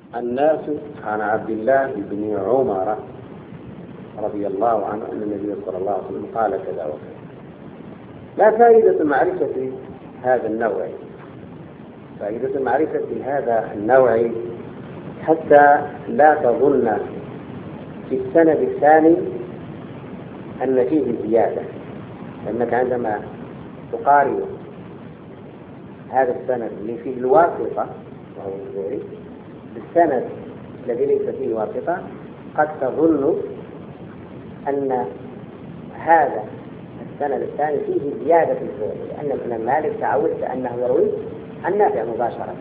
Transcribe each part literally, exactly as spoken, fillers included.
النافع عن عبد الله بن عمر رضي الله عنه أن النبي صلى الله عليه وسلم قال كذا وكذا. لا فائدة معرفة هذا النوع، فائدة معرفة هذا النوع حتى لا تظن في السند الثاني أن فيه زيادة، لأنك عندما تقارن هذا السند اللي فيه الواسطة وهو الزهري بالسند الذي ليس فيه واسطة قد تظن أن هذا السند الثاني فيه زيادة في الزهري، لأن الإمام مالك تعود أنه يروي عن نافع مباشرة.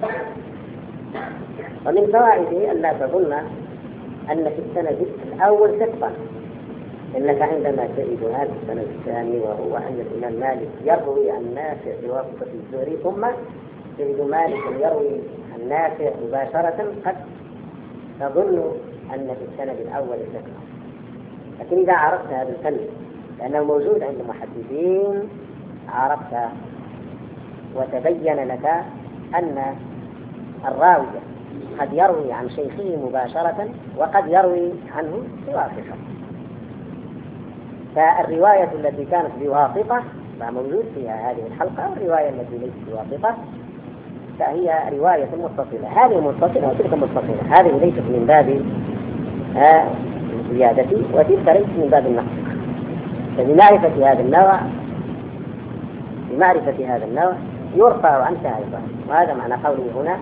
ومن فوائده أن لا تظن أن في السند الأول ثقة، إنك عندما تجد هذا السند الثاني وهو عند الإمام مالك يروي عن نافع بواسطة الزهري، ثم تجد مالك يروي عن نافع مباشرة، قد تظن أن في السند الأول ثقة. لكن إذا عرفت هذا الفن لأنه موجود عند المحدثين عرفت وتبين لك أن الراوي قد يروي عن شيخه مباشرة وقد يروي عنه بواسطة. فالرواية التي كانت بواسطة فموجود فيها هذه الحلقة، والرواية التي ليست بواسطة فهي رواية متصلة. هذه متصلة وتلك متصلة، هذه ليست من باب الزيادة وتلك ليست من باب النقص. فبمعرفة هذا النوع بمعرفة هذا النوع يرفع عنك أيضا، وهذا معنى قوله هنا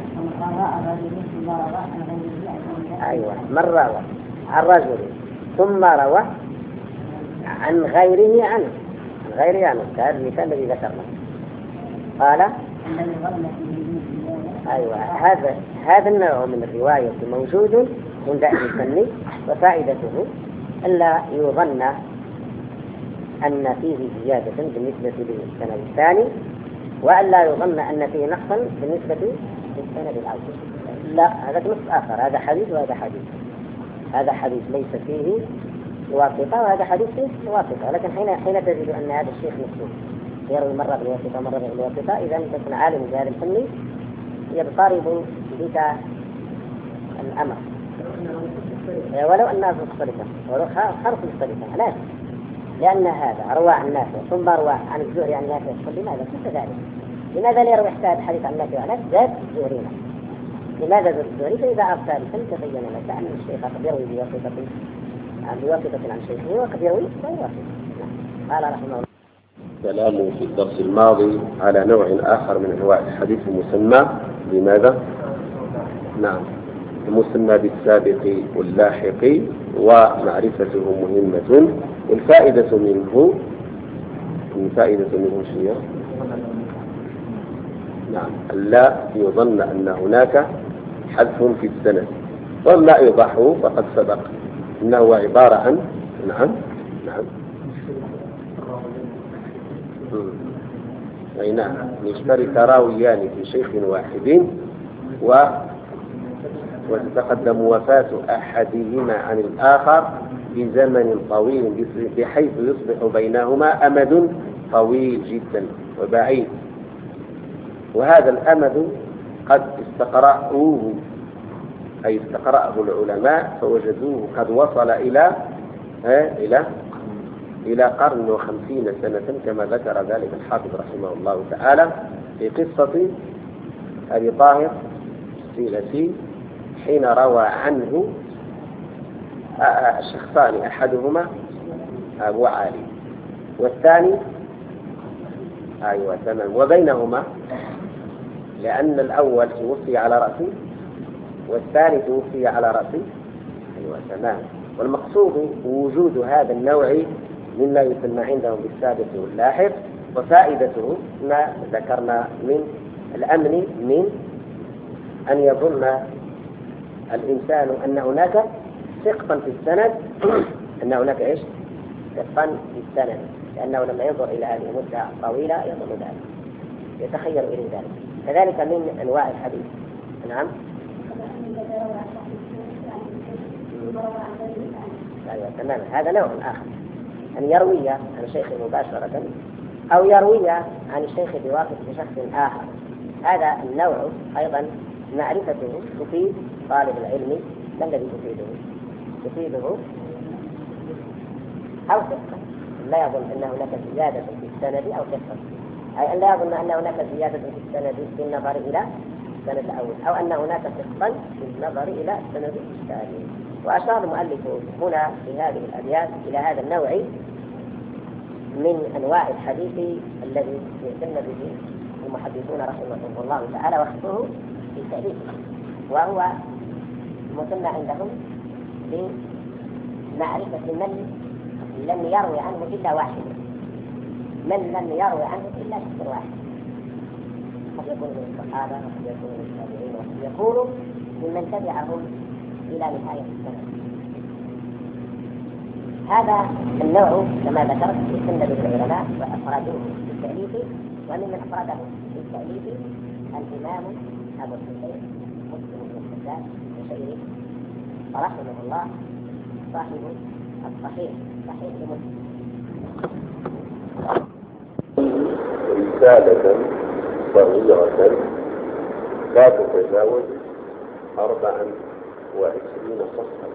أيوة من روى عن رجل ثم روى عن غيره عنه عن غيره عنه كهذا المثال الذي ذكرنا. قال أيوة هذا هذا النوع من الرواية موجود عند أهل الفن، وفائدته ألا يظن أن فيه زيادة بالنسبة للسند الثاني، وألا يظن أن فيه نقصا بالنسبة للسند الأول. لا، هذا نص آخر، هذا حديث وهذا حديث. هذا حديث ليس فيه واسطة وهذا حديث فيه واسطة، لكن حين حين تجد أن هذا الشيخ مسلم يروي مرة بالواسطة ومرة بالواسطة، إذا أنت تكون عالم بهذا الفن يضطرب بك الأمر، ولو أنها مختلفة ولو حرف مختلفة، لا، لأن هذا روى عن نافع ثم روى عن الزهري عن نافع، لماذا كيف ذلك؟ لماذا لا يروي حتى الحديث عن نافع عن زاد الزهرينا؟ لماذا زاد الزهري؟ فإذا عرفت ذلك تبين لك أن الشيخ قد يروي بواسطة عن بواسطة عن شيخه وقد يروي بواسطة. قال رحمه الله كلامه في الدرس الماضي على نوع آخر من أنواع الحديث المسمى بماذا؟ نعم، المسمى بالسابق واللاحق، ومعرفته مهمة. والفائدة منه الفائدة منه شيء نعم لا يظن أن هناك حذف في السند، ولا يضحه فقد سبق إنه عبارة عن نعم نعم أي نعم يشترك راويان في شيخ واحد و وتتقدم وفاة أحدهما عن الآخر بزمن طويل بحيث يصبح بينهما أمد طويل جدا وبعيد، وهذا الأمد قد استقرأوه أي استقرأه العلماء فوجدوه قد وصل إلى إلى إلى قرن وخمسين سنة كما ذكر ذلك الحافظ رحمه الله تعالى في قصة أبي طاهر السيلسي حين روى عنه شخصان، أحدهما أبو علي والثاني أيوة تمام، وبينهما لأن الأول توفي على رأسه والثاني توفي على رأسه أيوة تمام. والمقصود وجود هذا النوع مما يسمى عندهم بالسابق واللاحق، وفائدته ما ذكرنا من الأمن من أن يظن الإنسان أن هناك ثقة في السند أن هناك إيش؟ ثقة في السند، لأنه لما ينظر إلى هذه المدة طويلة يظن ذلك، يتخيل إلى ذلك. كذلك من أنواع الحديث. نعم أيوة تمام، هذا نوع آخر، أن يروي عن شيخ مباشرة أو يروي عن الشيخ بواسطة شخص آخر. هذا النوع أيضا معرفته تفيد طالب العلم ما الذي تفيده؟ تفيده أو ثقة، لا يظن أن هناك زيادة في السند أو ثقة، أي أن لا يظن أن هناك زيادة في السند في النظر إلى السند الأول، أو أن هناك ثقة في النظر إلى السند الثاني. وأشار المؤلف هنا في هذه الأبيات إلى هذا النوع من أنواع الحديث الذي يهتم به المحدثون رحمهم الله تعالى وخصوصه في تأليفه، وهو مثنى عندهم بمعرفة من لم يروي عنه إلا واحد، من لم يروي عنه إلا شخص واحد، قد يكون من الصحابة وقد يكون من التابعين وقد يكون ممن تبعهم إلى نهاية السنة. هذا النوع كما ذكرت يسن به العلماء وأفرادوه في التأليف، وممن أفراده في التأليف الإمام أبو الحسين مسلم بن الحجاج الشيخ رحمه الله صاحب الصحيح صحيح مسلم. رسالة صغيرة لا تتجاوز أربعا وعشرين صفحة،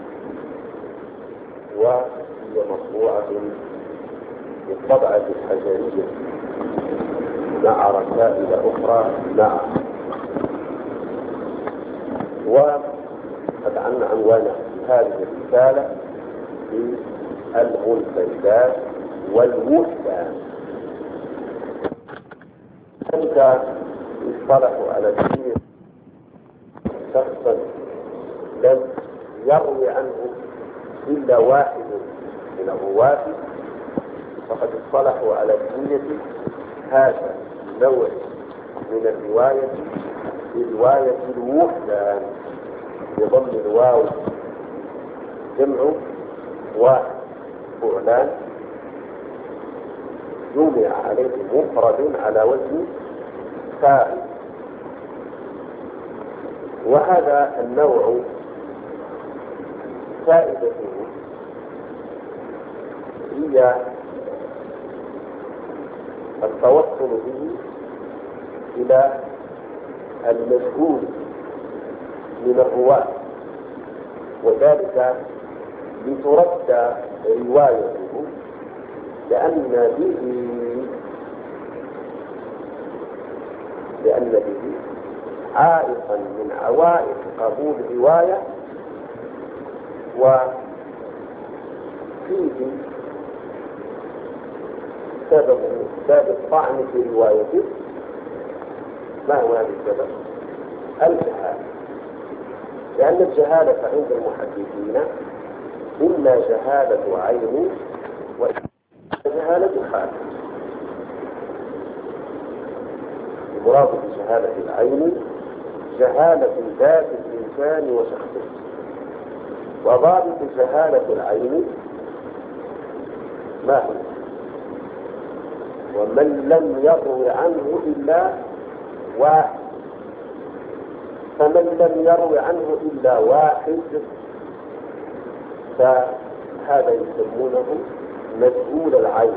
وهي مطبوعة بالطبعة الحجرية مع رسائل أخرى معها. وقد عن عنوان هذه الرسالة بالمنفردات والوحدان. أنت اصطلحوا على كثير شخصا لم يروي عنه إلا واحد من الرواة، فقد اصطلحوا على كثير هذا النوع من الرواية برواية الوحدان بضم الواو جمع واحد فعلان جمع عليه مفرد على وزن فاعل. وهذا النوع فائدته هي التوصل به إلى المجهول من الرواة، وذلك لترد روايته لأن به لأن به عائقا من عوائق قبول الرواية، وفيه سبب سبب الطعن في روايته. ما هو هذا السبب؟ الجهالة، لأن الجهالة عند المحدثين إما جهالة عين وجهالة حال. المراد بجهالة العين جهالة ذات الإنسان وشخصه، وضابط جهالة العين ما هو؟ ومن لم يروي عنه إلا واحد، فمن لم يروي عنه إلا واحد فهذا يسمونه مجهول العين،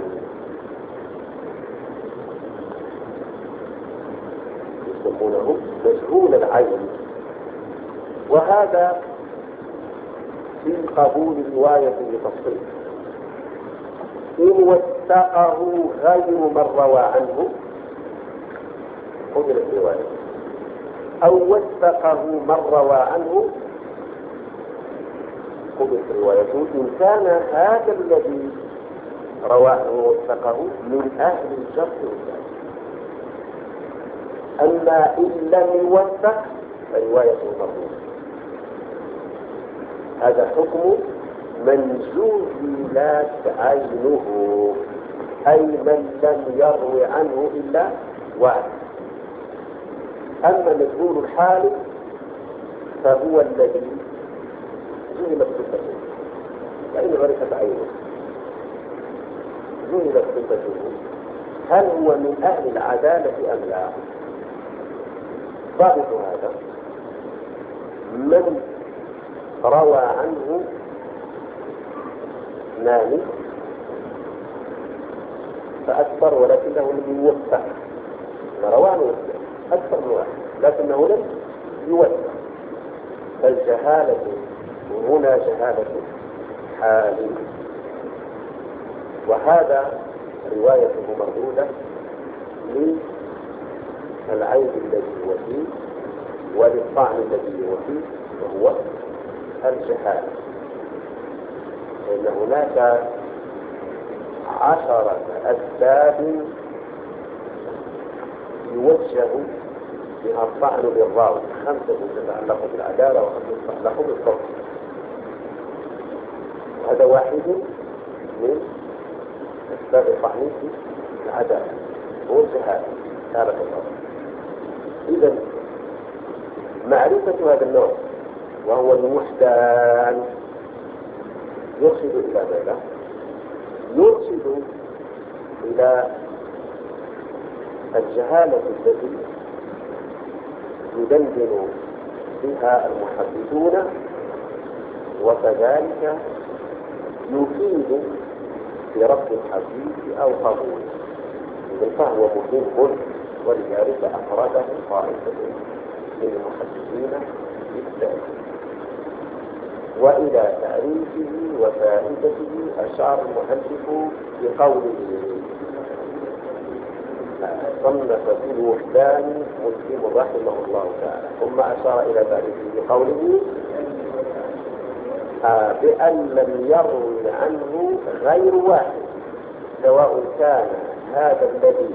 يسمونه مجهول العين. وهذا في قبول رواية بتصريح. إن وثقه غير من روى عنه قبلت روايته، أو وثقه من روى عنه قبلت روايته إن كان هذا الذي رواه ووثقه من أهل الجرح والتعديل. أما إن لم يوثق فروايته مردودة. هذا حكم من جهلت عينه، أي من لم يروي عنه إلا واحد. أما مجهول الحال فهو الذي جهلت صفته، فإن عرفت عينه جهلت صفته، هل هو من أهل العدالة أم لا؟ ضابط هذا من روى عنه نامي فأكثر ولكنه لم يوفق، روى عنه أكثر من واحد لكنه لم جهالة، وهنا جهالة حال، وهذا روايته مردودة للعيب الذي هو فيه وللطعن الذي هو فيه، وهو الجهالة. فإن هناك عشرة أسباب يوجه بها الطعن بالراوي، خمسة تتعلق بالعدالة وخمسة تتعلق بالضبط، وهذا واحد من أسباب الطعن في العدالة، هو الجهالة هذا الضبط. إذا معرفة هذا النوع وهو المحتال يرشد إلى ماذا؟ يرشد إلى الجهالة التي يدندن بها المحدثون، وكذلك يفيد في رد الحديث أو قبوله، فهو مهم، ولذلك أفرده طائفة من المحدثين بالتأكيد. وإلى تعريفه وفائدته أشار المؤلف بقوله صنف في الوحدان مسلم رحمه الله تعالى، ثم أشار إلى تعريفه بقوله آه بأن لم يروي عنه غير واحد، سواء كان هذا الذي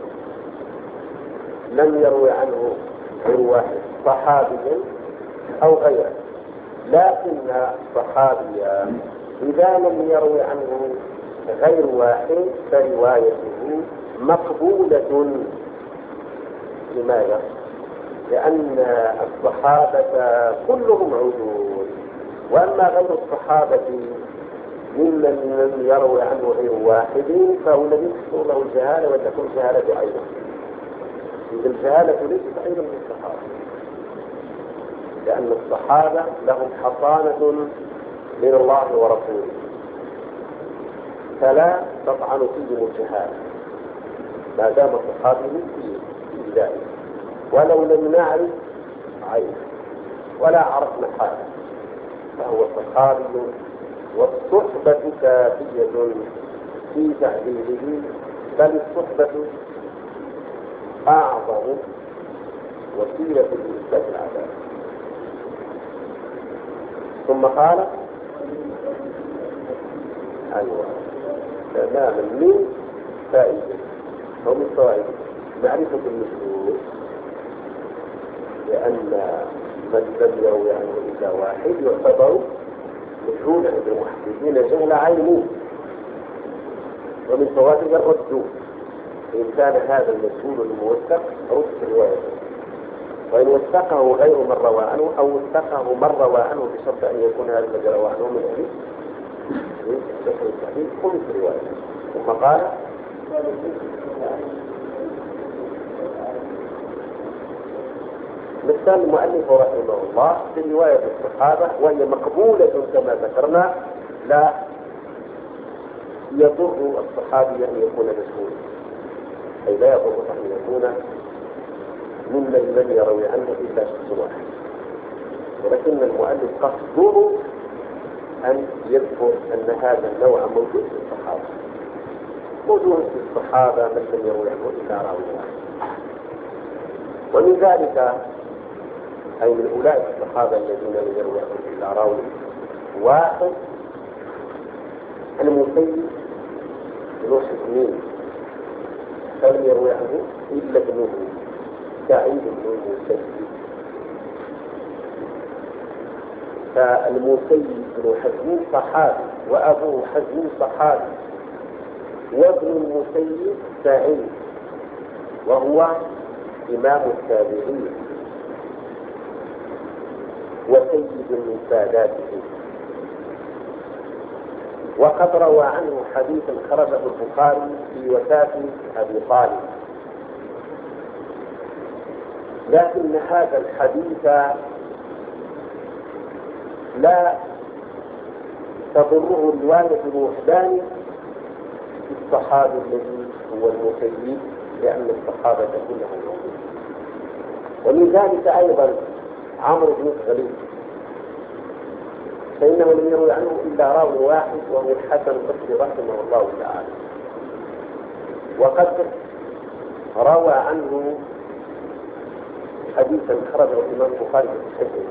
لم يروي عنه غير واحد صحابيا أو غيره، لكن الصحابي إذا لم يروي عنه غير واحد فروايته مقبولة. لماذا؟ لأن الصحابة كلهم عدول، وأما غير الصحابة ممن لم يروي عنه غير واحد فهو الذي تحصل له الجهالة وتكون جهالة أيضا. إذا الجهالة ليست أيضا من الصحابة، لأن الصحابة لهم حصانة من الله ورسوله، فلا تطعن فيهم الجهالة ما دام الصحابي في ذلك، ولو لم نعرف عينه ولا عرفنا حاله فهو صحابي، والصحبة كافية في تعديله، بل الصحبة أعظم وسيلة لإثبات العدالة. ثم قال أيوة تماما من فائدة أو من فوائد معرفة المشهور، لأن من لم يروي عنه إلا واحد يعتبر مجهولا عند المحدثين جهل عيني، ومن فوائد الرد إن كان هذا المجهول الموثق رد روايته، وإن وثقه غير من روى عنه أو وثقه من روى عنه بشرط أن يكون هذا الذي روى عنه من أهل الشيخ الصحيح قم في روايته. ثم قال مثال المؤلف رحمه الله في رواية الصحابة وهي مقبولة كما ذكرنا، لا يضر الصحابي أن يكون مشهورا، أي لا يضر أن يكون ممن لم يروي عنه إلا شخص واحد، ولكن المؤلف قصده أن يذكر أن هذا النوع موجود في الصحابة، موجود في الصحابة من لم يروي عنه إلا راوي واحد. ومن ذلك أي من أولئك الصحابة الذين لم يروي عنه إلا راوي واحد المسيب بن حزمين، فلم يروي عنه إلا ابنه سعيد بن المسيب. فالمسيب بن حزمين صحابي، وأبوه حزمين صحابي، وابن المسيب سعيد وهو إمام التابعين وسيد من ساداته، وقد روى عنه حديثا خرجه البخاري في وفاة أبي طالب، لكن هذا الحديث لا تضره رواية الوحدان في الصحابي الذي هو المسيب، لأن الصحابة كلهم موجودون. ومن ذلك أيضا عمرو بن الخليل فإنه لم يروي عنه إلا راوي واحد وهو الحسن البصري رحمه الله تعالى، وقد روى عنه حديثا خرجه الإمام البخاري في صحيحه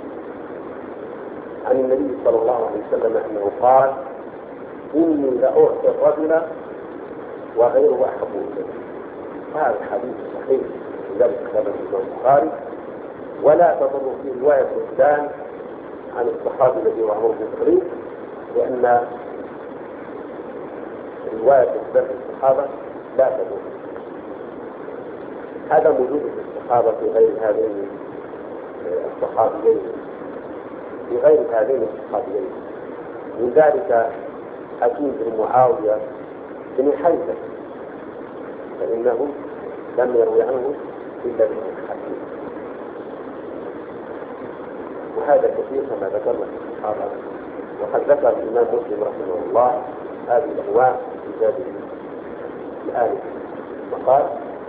عن النبي صلى الله عليه وسلم أنه قال: إني لأعطي الرجل وغيره أحب إليه. هذا الحديث صحيح لذلك كتابه الإمام البخاري، ولا تضر في رواية فلان عن الصحابي الذي هو عمرو بن الخطاب، لأن رواية فلان الصحابة لا تضر. هذا موجود في الصحابة في غير هذين الصحابيين في غير هذين الصحابيين من ذلك حكيم بن معاوية بن حيثم، فإنه لم يروي عنه إلا ابن حكيم، وهذا كثير كما ذكرنا في الصحابة. وقد ذكر الإمام مسلم رحمه الله هذه الأنواع في كتابه الآن وقال: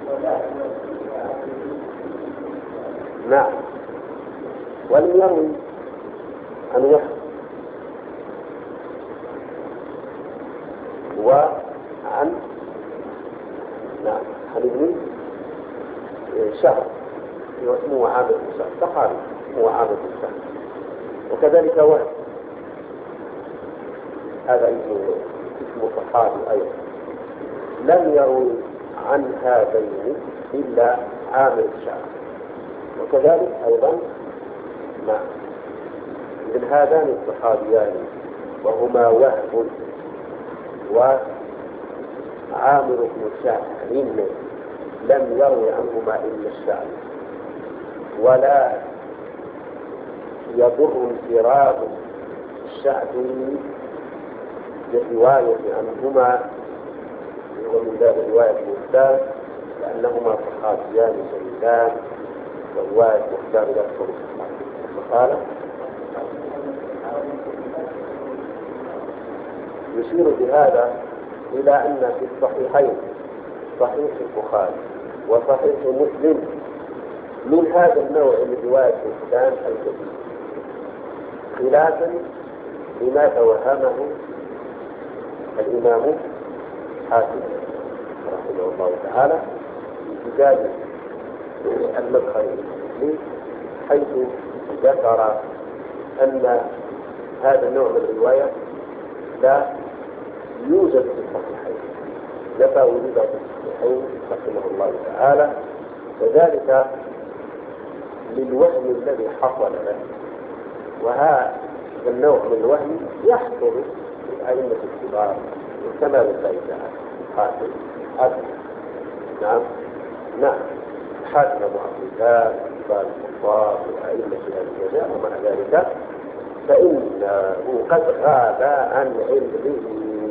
نعم، ولم يروي عن وحد وعن نعم عن ابن شهر اسمه عابد بن شهر، صحابي اسمه عابد بن شهر، وكذلك وحد هذا اسمه اسمه صحابي أيضا. لم يروي عن هذين إلا عامر الشعر، وكذلك أيضا مع من هذان الصحابيان وهما وهب وعامر بن الشعر لم يروي عنهما إلا الشعر، ولا يضر انفراد الشعبي بالرواية عنهما ومن ذلك رواية مختار، لأنهما صحابيان جليلان، ورواية مختار لا تكون فقال يشير بهذا إلى أن في الصحيحين صحيح البخاري وصحيح مسلم من هذا النوع من رواية الإنسان الكثير، خلافا لما توهمه الإمام حاتم رحمه الله تعالى في كتابه المدخل حيث ذكر أن هذا النوع من الرواية لا يوجد في الصحيحين، لما وجد في الصحيحين رحمه الله تعالى، وذلك للوهم الذي حصل له. وهذا النوع من الوهم يحصل في الأئمة الكبار كما بالله تعالى حاتم حاتم نعم نعم حاتم أبو عبد الله قال الكفار والأئمة في هذه الجزاء، ومع ذلك فإنه قد غاب عن علمه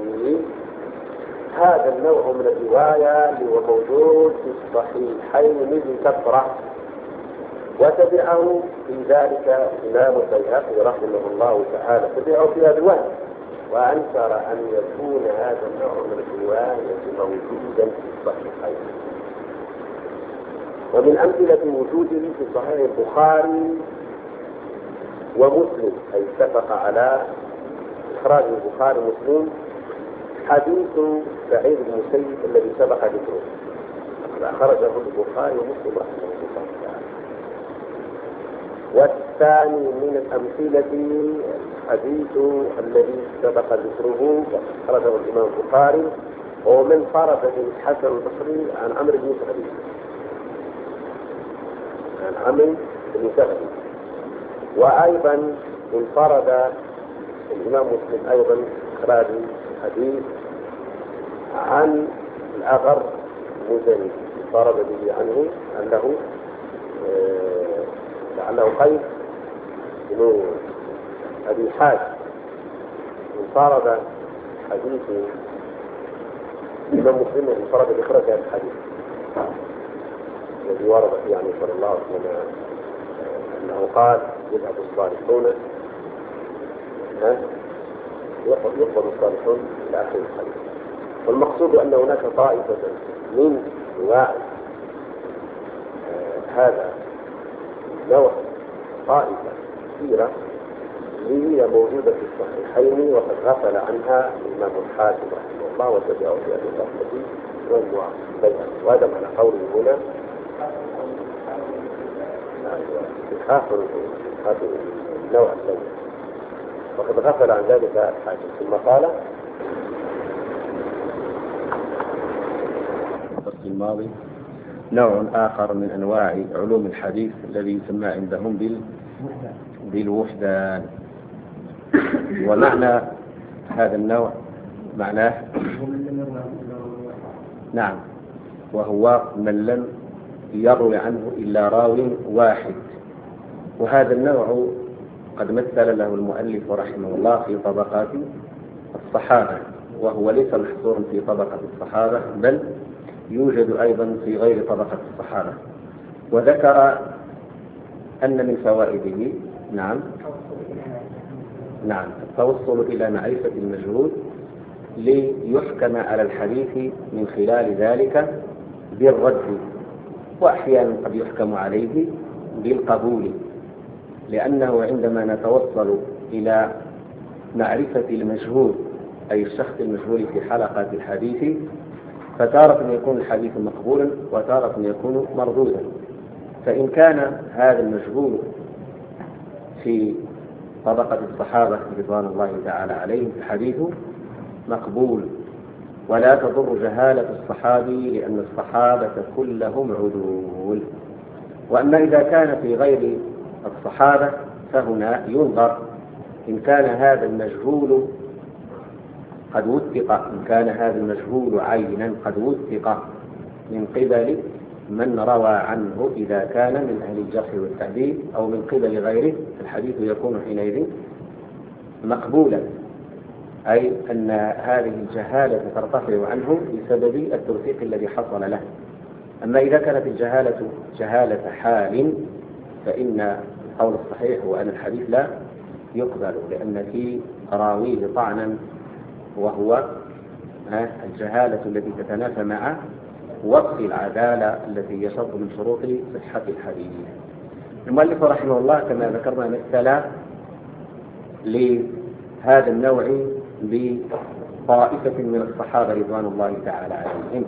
هذا النوع من الرواية اللي هو موجود في الصحيحين بكثرة، وتبعه في ذلك الإمام البيهقي رحمه الله تعالى، تبعه في هذا الوهم وأنكر أن يكون هذا النوع من الرواية موجودا في الصحيحين. ومن أمثلة وجوده في صحيح البخاري ومسلم، أي اتفق على إخراج البخاري ومسلم حديث سعيد بن المسيب الذي سبق ذكره، أخرجه البخاري ومسلم رحمه الله تعالى. والثاني من الأمثلة الحديث الذي سبق ذكره أخرجه الإمام البخاري، ومن فرد بن الحسن البصري عن عمرو بن سعيد عن عمرو بن سعيد. وأيضا انفرد الإمام مسلم أيضا إخراج الحديث عن الأغر المزني، انفرد به عنه أنه لعله قيس بن أبي حاتم. انفرد حديث الإمام مسلم انفرد بإخراج هذا الحديث الذي ورد فيه عنه صلى الله عليه وسلم أنه قال: يذهب الصالحون يقبل الصالحون إلى آخر الحديث. والمقصود أن هناك طائفة من رواة هذا النوع، طائفة كثيرة هي موجودة في الصحيحين وقد غفل عنها الإمام الحاكم رحمه الله وتبعه في أبي البخاري والبيهقي. وهذا معنى قوله هنا آخر هذا النوع الثاني، وقد غفل عن ذلك الحاكم. ثم قال الفصل الماضي نوع آخر من أنواع علوم الحديث الذي يسمى عندهم بال بالوحدان. ومعنى هذا النوع معناه نعم وهو من لم يروي عنه إلا راو واحد. وهذا النوع قد مثل له المؤلف رحمه الله في طبقات الصحابة، وهو ليس محصورا في طبقة الصحابة بل يوجد أيضا في غير طبقة الصحابة. وذكر أن من فوائده نعم نعم التوصل إلى معرفة المجهول ليحكم على الحديث من خلال ذلك بالرد، وأحيانا قد يحكم عليه بالقبول، لأنه عندما نتوصل إلى معرفة المجهول أي الشخص المجهول في حلقات الحديث فتارة يكون الحديث مقبولا وتارة يكون مردودا. فإن كان هذا المجهول في طبقة الصحابة رضوان الله تعالى عليهم الحديث مقبول ولا تضر جهالة الصحابي لأن الصحابة كلهم عدول. وأما إذا كان في غير الصحابة فهنا ينظر إن كان هذا المجهول قد وثق إن كان هذا المجهول عينا قد وثق من قبل من روى عنه إذا كان من أهل الجرح والتعديل أو من قبل غيره الحديث يكون حينئذ مقبولا، أي أن هذه الجهالة ترتفع عنه بسبب التوثيق الذي حصل له. أما إذا كانت الجهالة جهالة حال فإن القول الصحيح هو أن الحديث لا يقبل لأن فيه راويه طعنا، وهو الجهالة التي تتنافى مع وصف العدالة التي يشرط من شروط صحة الحديث. المؤلف رحمه الله كما ذكرنا مثل لهذا النوع بطائفة من الصحابة رضوان الله تعالى عليهم،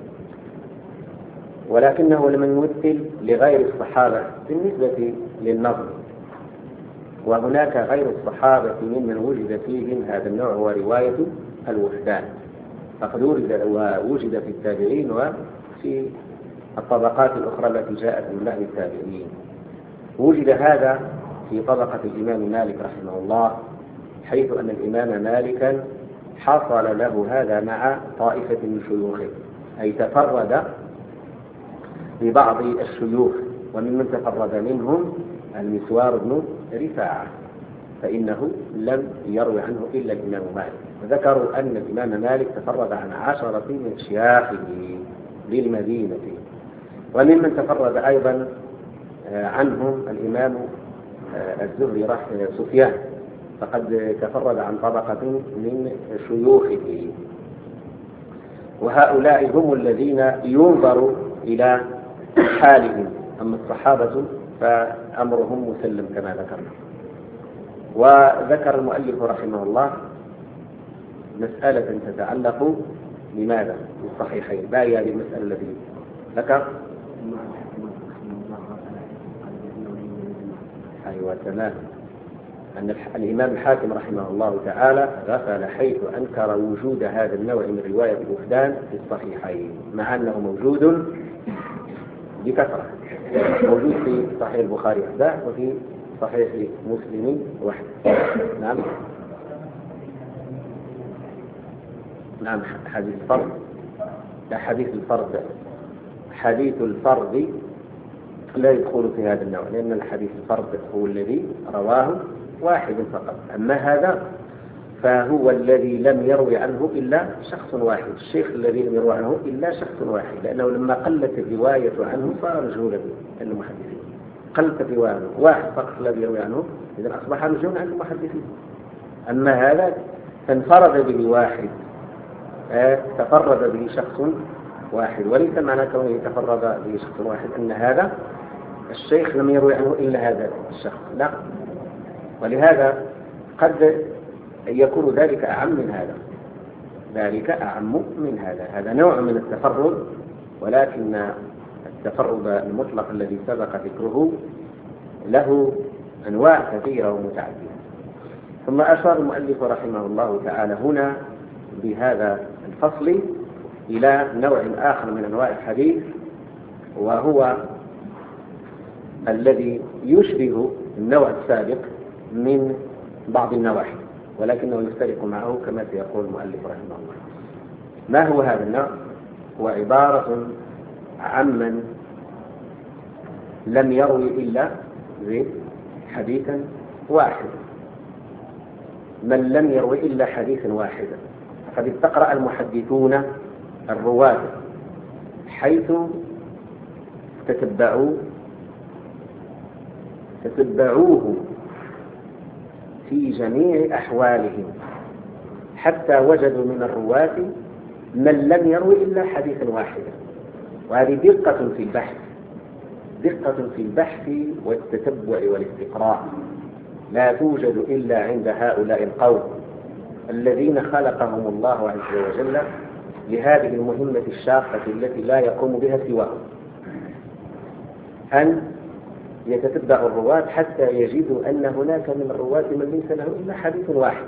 ولكنه لم يمثل لغير الصحابة بالنسبة للنظر. وهناك غير الصحابة ممن وجد فيهم هذا النوع هو رواية الوحدان، فقد وجد في التابعين وفي الطبقات الأخرى التي جاءت من بعد التابعين. وجد هذا في طبقة الإمام مالك رحمه الله، حيث أن الإمام مالكا حصل له هذا مع طائفة من شيوخه، أي تفرد ببعض الشيوخ، وممن تفرد منهم المسوار بن رفاعة فإنه لم يروي عنه إلا الإمام مالك. ذكروا أن الإمام مالك تفرد عن عشرة من شياخه بالمدينة، وممن تفرد أيضا عنهم الإمام الزهري رحمه سفيان، فقد تفرد عن طبقة من شيوخه. وهؤلاء هم الذين ينظر إلى حالهم، أما الصحابة فأمرهم مسلم كما ذكرنا. وذكر المؤلف رحمه الله مسألة تتعلق لماذا بالصحيحين، باقي هذه المسألة التي ذكر. أيوة تمام، أن الإمام الحاكم رحمه الله تعالى غفل حيث أنكر وجود هذا النوع من رواية الوحدان في الصحيحين، مع أنه موجود بكثرة، موجود في صحيح البخاري وحده وفي صحيح مسلم وحده. نعم نعم حديث الفرد، لا حديث الفرد حديث الفرد لا يدخل في هذا النوع، لأن الحديث الفرد هو الذي رواه واحد فقط. أما هذا فهو الذي لم يروي عنه إلا شخص واحد، الشيخ الذي لم يروي عنه إلا شخص واحد، لأنه لما قلت الرواية عنه صار مجهولا عند المحدثين. قلت الرواية عنه واحد فقط الذي يروي عنه، إذا أصبح مجهولا عند المحدثين. أما هذا فانفرد به واحد، تفرد به شخص واحد، وليس معنى كونه تفرد به شخص واحد أن هذا الشيخ لم يروي عنه إلا هذا الشخص، لا. ولهذا قد يكون ذلك أعم من هذا، ذلك أعم من هذا. هذا نوع من التفرد، ولكن التفرد المطلق الذي سبق ذكره له أنواع كثيرة ومتعددة. ثم أشار المؤلف رحمه الله تعالى هنا بهذا الفصل إلى نوع آخر من أنواع الحديث، وهو الذي يشبه النوع السابق من بعض النواحي، ولكنه يفترق معه كما سيقول المؤلف رحمه الله. ما هو هذا النوع؟ هو عبارة عمن لم يروي إلا حديثا واحدا، من لم يروي إلا حديثا واحدا. قد استقرأ المحدثون الرواة حيث تتبعوا تتبعوه في جميع أحوالهم حتى وجدوا من الرواة من لم يروي إلا حديثا واحدا. وهذه دقة في البحث، دقة في البحث والتتبع والاستقراء لا توجد إلا عند هؤلاء القوم الذين خلقهم الله عز وجل لهذه المهمة الشاقة التي لا يقوم بها سواهم، أن يتتبع الرواة حتى يجدوا أن هناك من الرواة من ليس له إلا حديث واحد.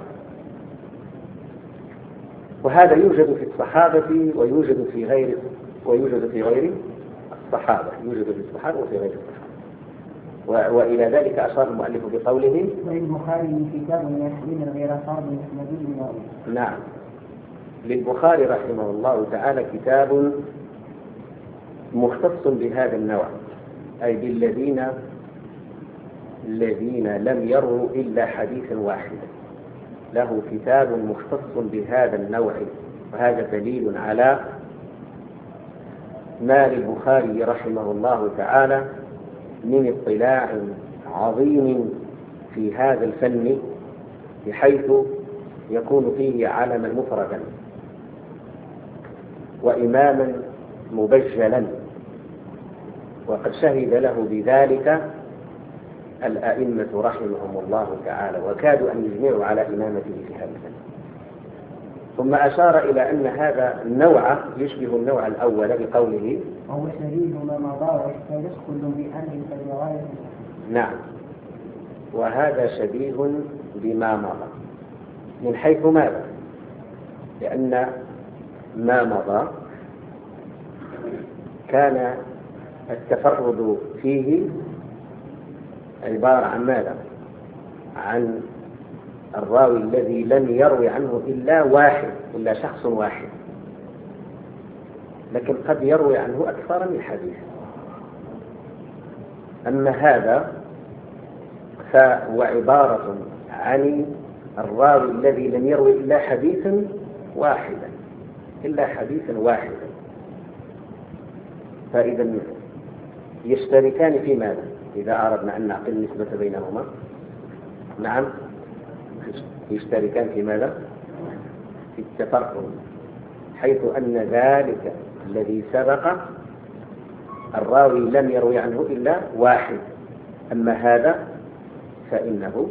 وهذا يوجد في الصحابة ويوجد في غير ويوجد في غير الصحابة، يوجد في الصحابة وفي غير الصحابة. وإلى ذلك أشار المؤلف بقوله: للبخاري من كتاب يحمل غير فرد محمد. نعم، للبخاري رحمه الله تعالى كتاب مختص بهذا النوع، أي بالذين الذين لم يروا إلا حديثا واحدا، له كتاب مختص بهذا النوع. وهذا دليل على ما للبخاري رحمه الله تعالى من اطلاع عظيم في هذا الفن، بحيث يكون فيه علما مفردا وإماما مبجلا، وقد شهد له بذلك الأئمة رحمهم الله تعالى، وكادوا أن يجمعوا على إمامته في هذا الفن. ثم أشار إلى أن هذا النوع يشبه النوع الأول بقوله: وهو شبيه ما مضى ويحتاج كل بأمر فلغاية. نعم، وهذا شبيه بما مضى من حيث ماذا؟ لأن ما مضى كان التفرد فيه عبارة عن ماذا؟ عن الراوي الذي لم يروي عنه إلا واحد، إلا شخص واحد، لكن قد يروي عنه أكثر من حديث. أما هذا فهو عبارة عن الراوي الذي لم يروي إلا حديثا واحدا، إلا حديثا واحدا. فإذا يشتركان في ماذا؟ إذا أردنا أن نعقل النسبة بينهما، نعم، يشتركان في ماذا؟ في التفرد، حيث أن ذلك الذي سبق الراوي لم يروي عنه إلا واحد، أما هذا فإنه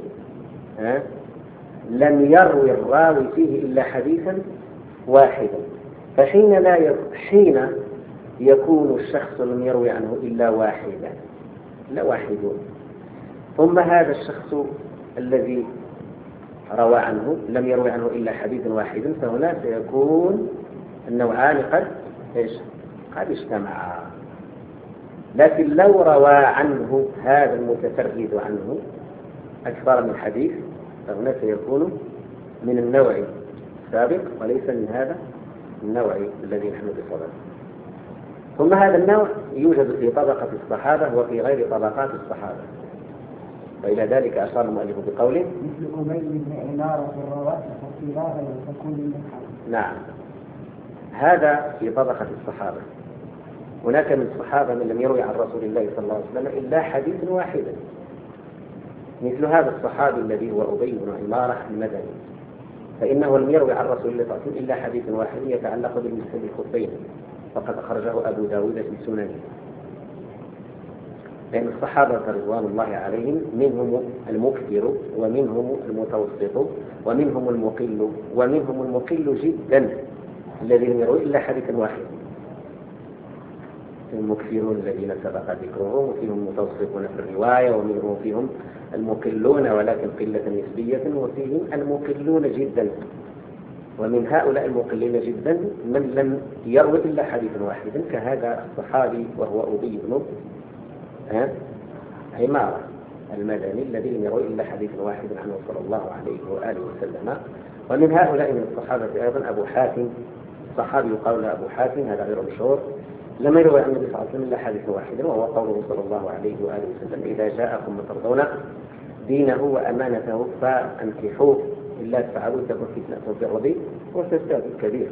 لم يروي الراوي فيه إلا حديثا واحدا. فحين لا ي... حين يكون الشخص لم يروي عنه إلا واحدا، لا واحدون، ثم هذا الشخص الذي روى عنه لم يروي عنه إلا حديث واحد، فهنا سيكون النوعان قد إيش؟ قد اجتمعا. لكن لو روى عنه هذا المتفرد عنه أكثر من حديث، فهنا سيكون من النوع السابق وليس من هذا النوع الذي نحن بصدده. ثم هذا النوع يوجد في طبقة الصحابة وفي غير طبقات الصحابة. وإلى ذلك أشار المؤلف بقوله: مثل أبي بن عمارة الرواة فاختلاف تكون للحال. نعم، هذا في طبقة الصحابة. هناك من الصحابة من لم يروي عن رسول الله صلى الله عليه وسلم إلا حديث واحدا، مثل هذا الصحابي الذي هو أبي بن عمارة المدني، فإنه لم يروي عن رسول الله صلى الله عليه وسلم إلا حديث واحد يتعلق بالمسح بالخفين، وقد أخرجه أبو داود في سننه. لأن الصحابة رضوان الله عليهم منهم المكثر ومنهم المتوسط ومنهم المقل ومنهم المقل جدا الذي لم يروي إلا حديثا واحدا. المكثرون الذين سبق ذكرهم، وفيهم المتوسطون في الرواية، ومنهم فيهم المقلون ولكن قلة نسبية، وفيهم المقلون جدا. ومن هؤلاء المقلين جدا من لم يروي إلا حديثا واحدا كهذا الصحابي وهو أبي بن عمارة المدني الذي لم يروي إلا حديثا واحدا عنه صلى الله عليه وآله وسلم. ومن هؤلاء من الصحابة أيضا أبو حاتم، صحابي يقال له أبو حاتم، هذا غير مشهور، لم يروي عن النبي صلى الله عليه وسلم إلا حديثا واحدا، وهو قوله صلى الله عليه وآله وسلم: إذا جاءكم من ترضون دينه وأمانته فأنكحوه، إلا تفعلوا تكن فتنة في الأرض وفساد كبير.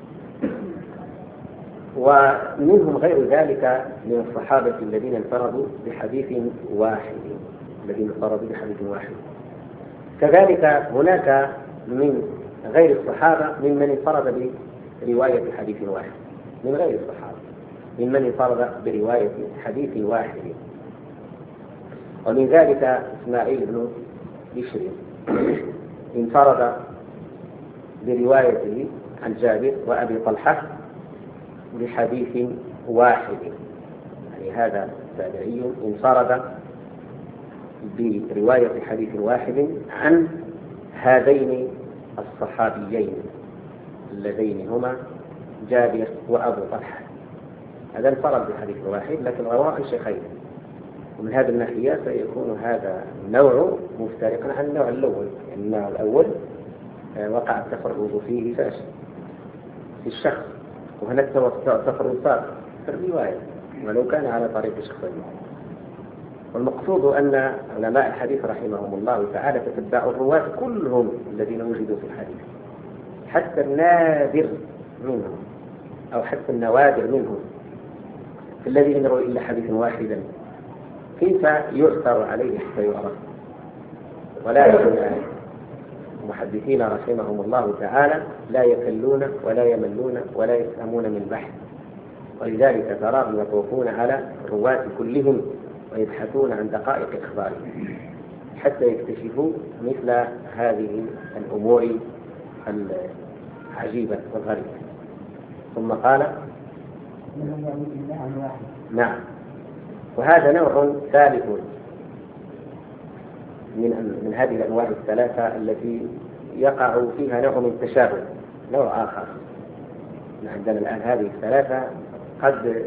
ومنهم غير ذلك من الصحابة الذين انفردوا بحديث واحد الذين انفردوا بحديث واحد. كذلك هناك من غير الصحابة ممن انفرد برواية حديث واحد، من غير الصحابة ممن انفرد برواية حديث واحد. ومن ذلك إسماعيل بن بشر انفرد بروايته عن جابر وأبي طلحة بحديث واحد، يعني هذا تابعي انفرد برواية حديث واحد عن هذين الصحابيين اللذين هما جابر وأبو طلحة. هذا انفرد بحديث واحد لكن رواه عن شيخين. ومن هذه الناحية سيكون هذا النوع مفترقا عن النوع الأول، يعني النوع الأول وقع التفرد فيه فاشل في الشخص، وهنا التفرد صار في الرواية ولو كان على طريق شخصين. والمقصود أن علماء الحديث رحمهم الله تعالى تتبعوا الرواة كلهم الذين وجدوا في الحديث، حتى النادر منهم أو حتى النوادر منهم الذي لم يروي إلا حديثا واحدا، كيف يؤثر عليه حتى يعرف؟ ولكن المحدثين رحمهم الله تعالى لا يكلون ولا يملون ولا يفهمون من بحث، ولذلك تراهم يطوفون على الرواة كلهم ويبحثون عن دقائق إخبارهم حتى يكتشفوا مثل هذه الأمور العجيبة والغريبة. ثم قال: نعم. وهذا نوع ثالث من من هذه الأنواع الثلاثة التي يقع فيها نوع من التشابه، نوع آخر. عندنا الآن هذه الثلاثة قد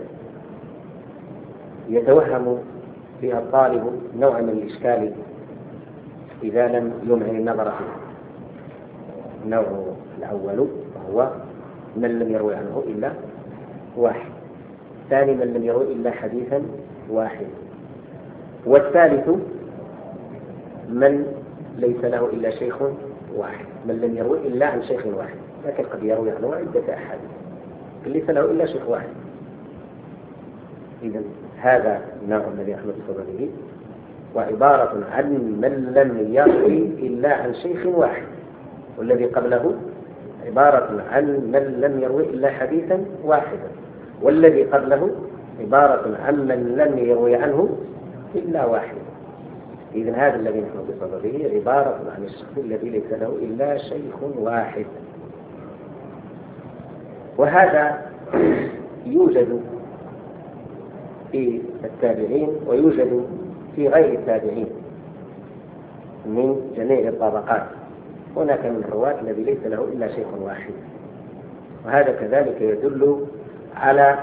يتوهم فيها الطالب نوع من الإشكال إذا لم يمعن النظر فيه. النوع الأول وهو من لم يروي عنه إلا واحد، الثاني من لم يروي إلا حديثا واحد، والثالث من ليس له إلا شيخ واحد، من لم يروي إلا عن شيخ واحد، لكن قد يروي عنه عدة أحاديث ليس له إلا شيخ واحد. إذن هذا النوع الذي أحمد صدره وعبارة عن من لم يروي إلا عن شيخ واحد، والذي قبله عبارة عن من لم يروي إلا حديثا واحدا، والذي قبله عبارة عن من لم يروي عنه إلا واحد. إذن هذا الذي نحن بصدده عبارة عن الشخص الذي ليس له إلا شيخ واحد. وهذا يوجد في التابعين ويوجد في غير التابعين من جميع الطبقات. هناك من الرواة الذي ليس له إلا شيخ واحد، وهذا كذلك يدل على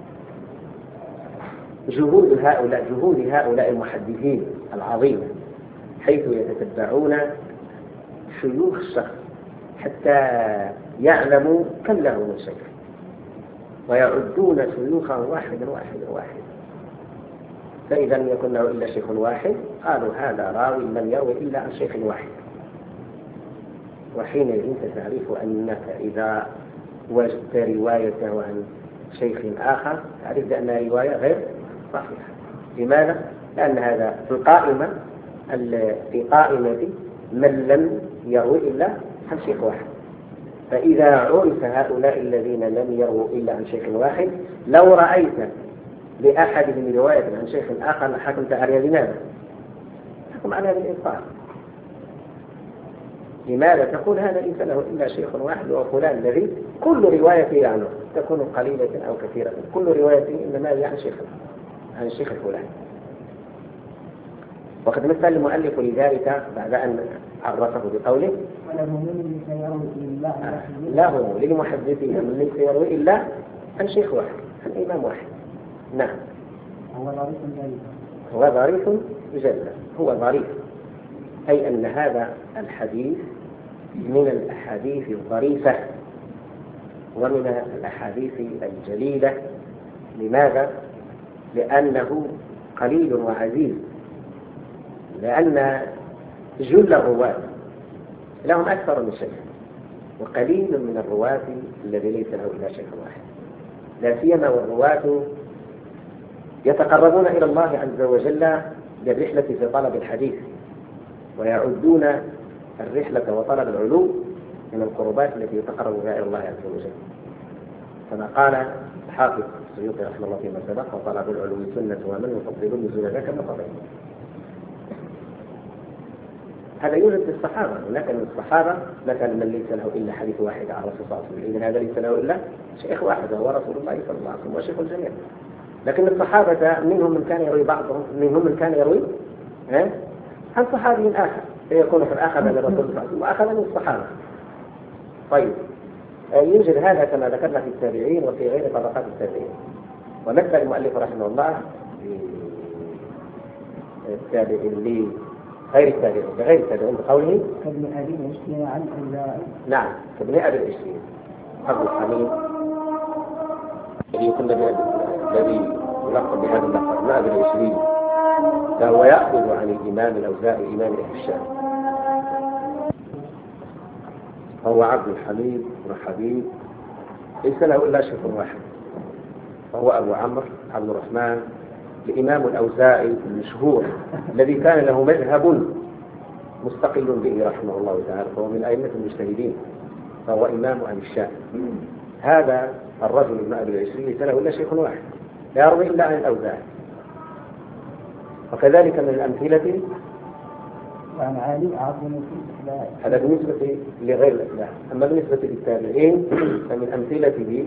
جهود هؤلاء جهود هؤلاء المحدثين العظيمة، حيث يتتبعون شيوخ الشخص حتى يعلموا كم له من شيخ، ويعدون شيوخا واحدا واحدا واحدا. فإذا لم يكن له إلا شيخ واحد قالوا هذا راوي لم يروي إلا عن شيخ واحد. وحينئذ تعرف أنك إذا وجدت روايته عن شيخ آخر تعرف أن رواية غير صحيحة. لماذا؟ لأن هذا في القائمة في قائمة من لم يروي إلا عن شيخ واحد. فإذا عرف هؤلاء الذين لم يروا إلا عن شيخ واحد، لو رأيت لأحدهم رواية عن شيخ آخر حكمت عليها لماذا؟ تحكم عليها بالإنصاف. لماذا تقول هذا ليس له إلا شيخ واحد وفلان الذي كل روايته عنه تكون قليلة أو كثيرة، كل روايته إنما هي عن شيخ عن الشيخ الفلاني. وقد مثل المؤلف لذلك بعد أن عرفه بقوله له للمحدثين من ليس يروي إلا عن شيخ واحد عن إمام واحد. نعم هو ظريف جلد هو ظريف جلد هو ظريف، أي أن هذا الحديث من الأحاديث الظريفة ومن الأحاديث الجليلة. لماذا؟ لأنه قليل وعزيز، لأن جل الرواة لهم أكثر من شيء، وقليل من الرواة الذي ليس له إلا شيء واحد، لا سيما والرواة يتقربون إلى الله عز وجل بالرحلة في طلب الحديث، ويعدون الرحلة وطلب العلو من القربات التي يتقرب بها إلى الله عز وجل، كما قال الحافظ السيوطي رحمه الله فيما سبق: وطلب العلو سنة ومن يفضل النزول ذاك المقابل. هذا يوجد في الصحابة، ولكن الصحابة مثلا من ليس له إلا حديث واحد عن رسول الله صلى الله عليه وسلم، إذن هذا ليس له إلا شيخ واحد وهو رسول الله صلى الله عليه وسلم وشيخ الجميع. لكن الصحابة منهم من كان يروي بعضهم منهم من كان يروي ها عن صحابي آخر، فيكون في الآخر من الرسول صلى الله عليه وسلم وأخذ من الصحابة. طيب يوجد هذا كما ذكرنا في التابعين وفي غير طبقات التابعين. ومثل المؤلف رحمه الله التابعين غير التابعين غير التابعين بقوله كابن أبي العشرين عن أولئك. نعم كابن أبي العشرين عبد الحميد الذي يكون الذي يلقب بهذا اللقب ابن أبي العشرين، فهو يأخذ عن الإمام الأوزاعي إمام أهل الشام، فهو عبد الحميد بن حبيب ليس له إلا شيخ واحد، فهو أبو عمرو عبد الرحمن الإمام الأوزاعي المشهور الذي كان له مذهب مستقل به رحمه الله تعالى، فهو من أئمة المجتهدين، فهو إمام أهل الشام. هذا الرجل ابن أبي العشرين ليس له إلا شيخ واحد لا يروي إلا عن الأوزاعي. وكذلك من الأمثلة وعن علي أعظم في هذا بالنسبة لغير الأتباع. أما بالنسبة للتابعين فمن أمثلته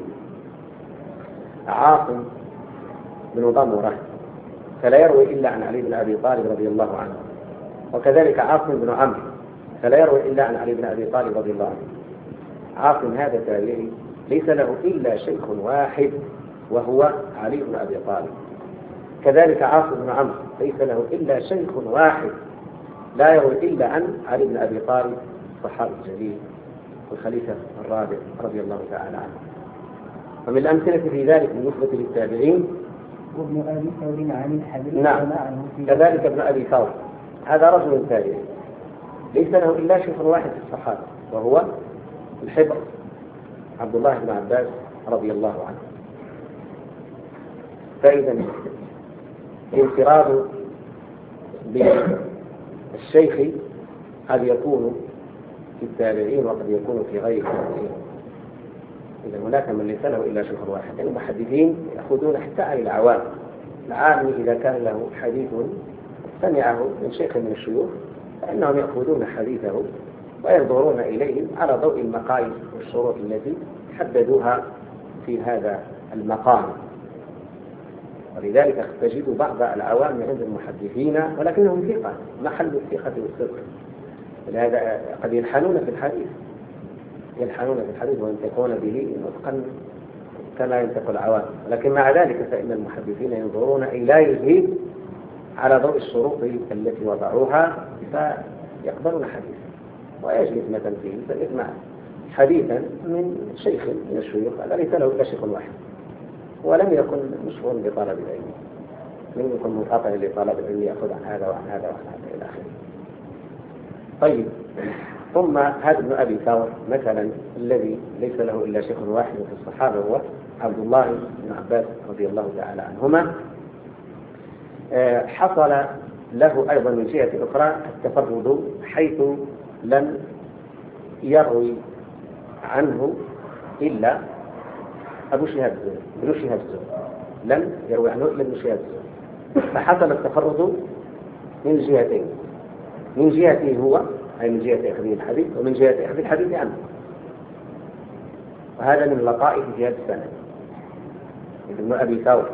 عاصم بن ضمرة فلا يروي إلا عن علي بن أبي طالب رضي الله عنه، وكذلك عاصم بن عمرو فلا يروي إلا عن علي بن أبي طالب رضي الله عنه. عاصم هذا تابعي ليس له إلا شيخ واحد وهو علي بن أبي طالب. كذلك عاصم بن عمرو ليس له إلا شيخ واحد لا يروي إلا عن علي بن أبي طالب الصحابي الجليل والخليفة الرابع رضي الله تعالى عنه. ومن الأمثلة في ذلك بالنسبة للتابعين وابن أبي ثور عن الحديث. نعم كذلك ابن أبي ثور هذا رجل تابعي ليس له إلا شيخ واحد في الصحابة وهو الحبر عبد الله بن عباس رضي الله عنه. فإذا الانفراد بالشيخ قد يكون في التابعين وقد يكون في غير التابعين. إذا هناك من ليس له إلا شيخ واحد. المحدثين يأخذون حتى عن العوام. العام إذا كان له حديث سمعه من شيخ من الشيوخ فإنهم يأخذون حديثه وينظرون إليه على ضوء المقاييس والشروط التي حددوها في هذا المقام. ولذلك تجد بعض العوام عند المحدثين ولكنهم ثقة محل الثقة والصدق، لهذا قد يلحنون في الحديث يلحنون في الحديث وينطقون به نطقا كما ينطق العوام، لكن مع ذلك فإن المحدثين ينظرون إليه على ضوء الشروط التي وضعوها فيقبلون حديثا. ويجلس مثلا فيه فيسمع حديثا من شيخ من الشيوخ هذا ليس له إلا شيخ واحد ولم يكن مشهورا بطلب العلم، لم يكن منقطعا لطلب العلم يأخذ عن هذا وعن هذا وعن هذا إلى آخره. طيب ثم هذا ابن أبي ثور مثلا الذي ليس له إلا شيخ واحد في الصحابة هو عبد الله بن عباس رضي الله تعالى عنهما. حصل له أيضا من جهة أخرى التفرد حيث لم يروي عنه إلا أبو شهاب الزهري بن شهاب الزهري لم يروي عنه إلا من شهادة، فحصل التفرد من جهتين، من جهته هو أي من جهة أخذه الحديث، ومن جهة أخذ الحديث عنه، وهذا من لطائف جهة السند. ابن أبي ثور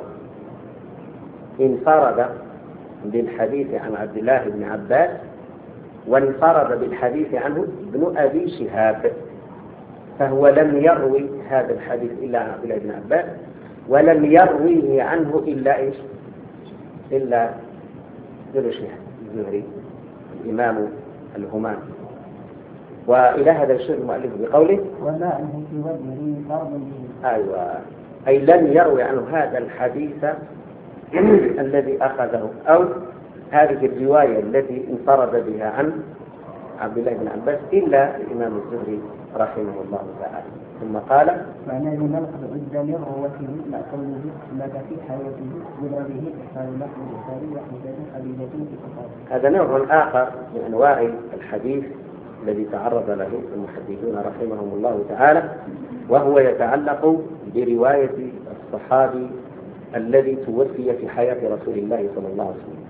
انفرد بالحديث عن عبد الله بن عباس، وانفرد بالحديث عنه ابن أبي شهاب، فهو لم يروي هذا الحديث إلا عن عبد الله بن عباس، ولم يرويه عنه إلا إيش؟ إلا ابن شهاب الزهري الإمام الهمام. وإلى هذا الشيء المؤلف بقوله وما أنه في وجهه فرض به. أيوة، أي لم يروي عنه هذا الحديث الذي أخذه، أو هذه الرواية التي انفرد بها عن عبد الله بن عباس إلا الإمام الزهري رحمه الله تعالى. ثم قال: معنى لملقب عند لرواته مع كونه مات في حياته وضربه إحسان نحو البخاري وحجاج حديثة في البخاري. هذا نوع آخر من أنواع الحديث الذي تعرض له المحدثون رحمهم الله تعالى، وهو يتعلق برواية الصحابي الذي توفي في حياة رسول الله صلى الله عليه وسلم،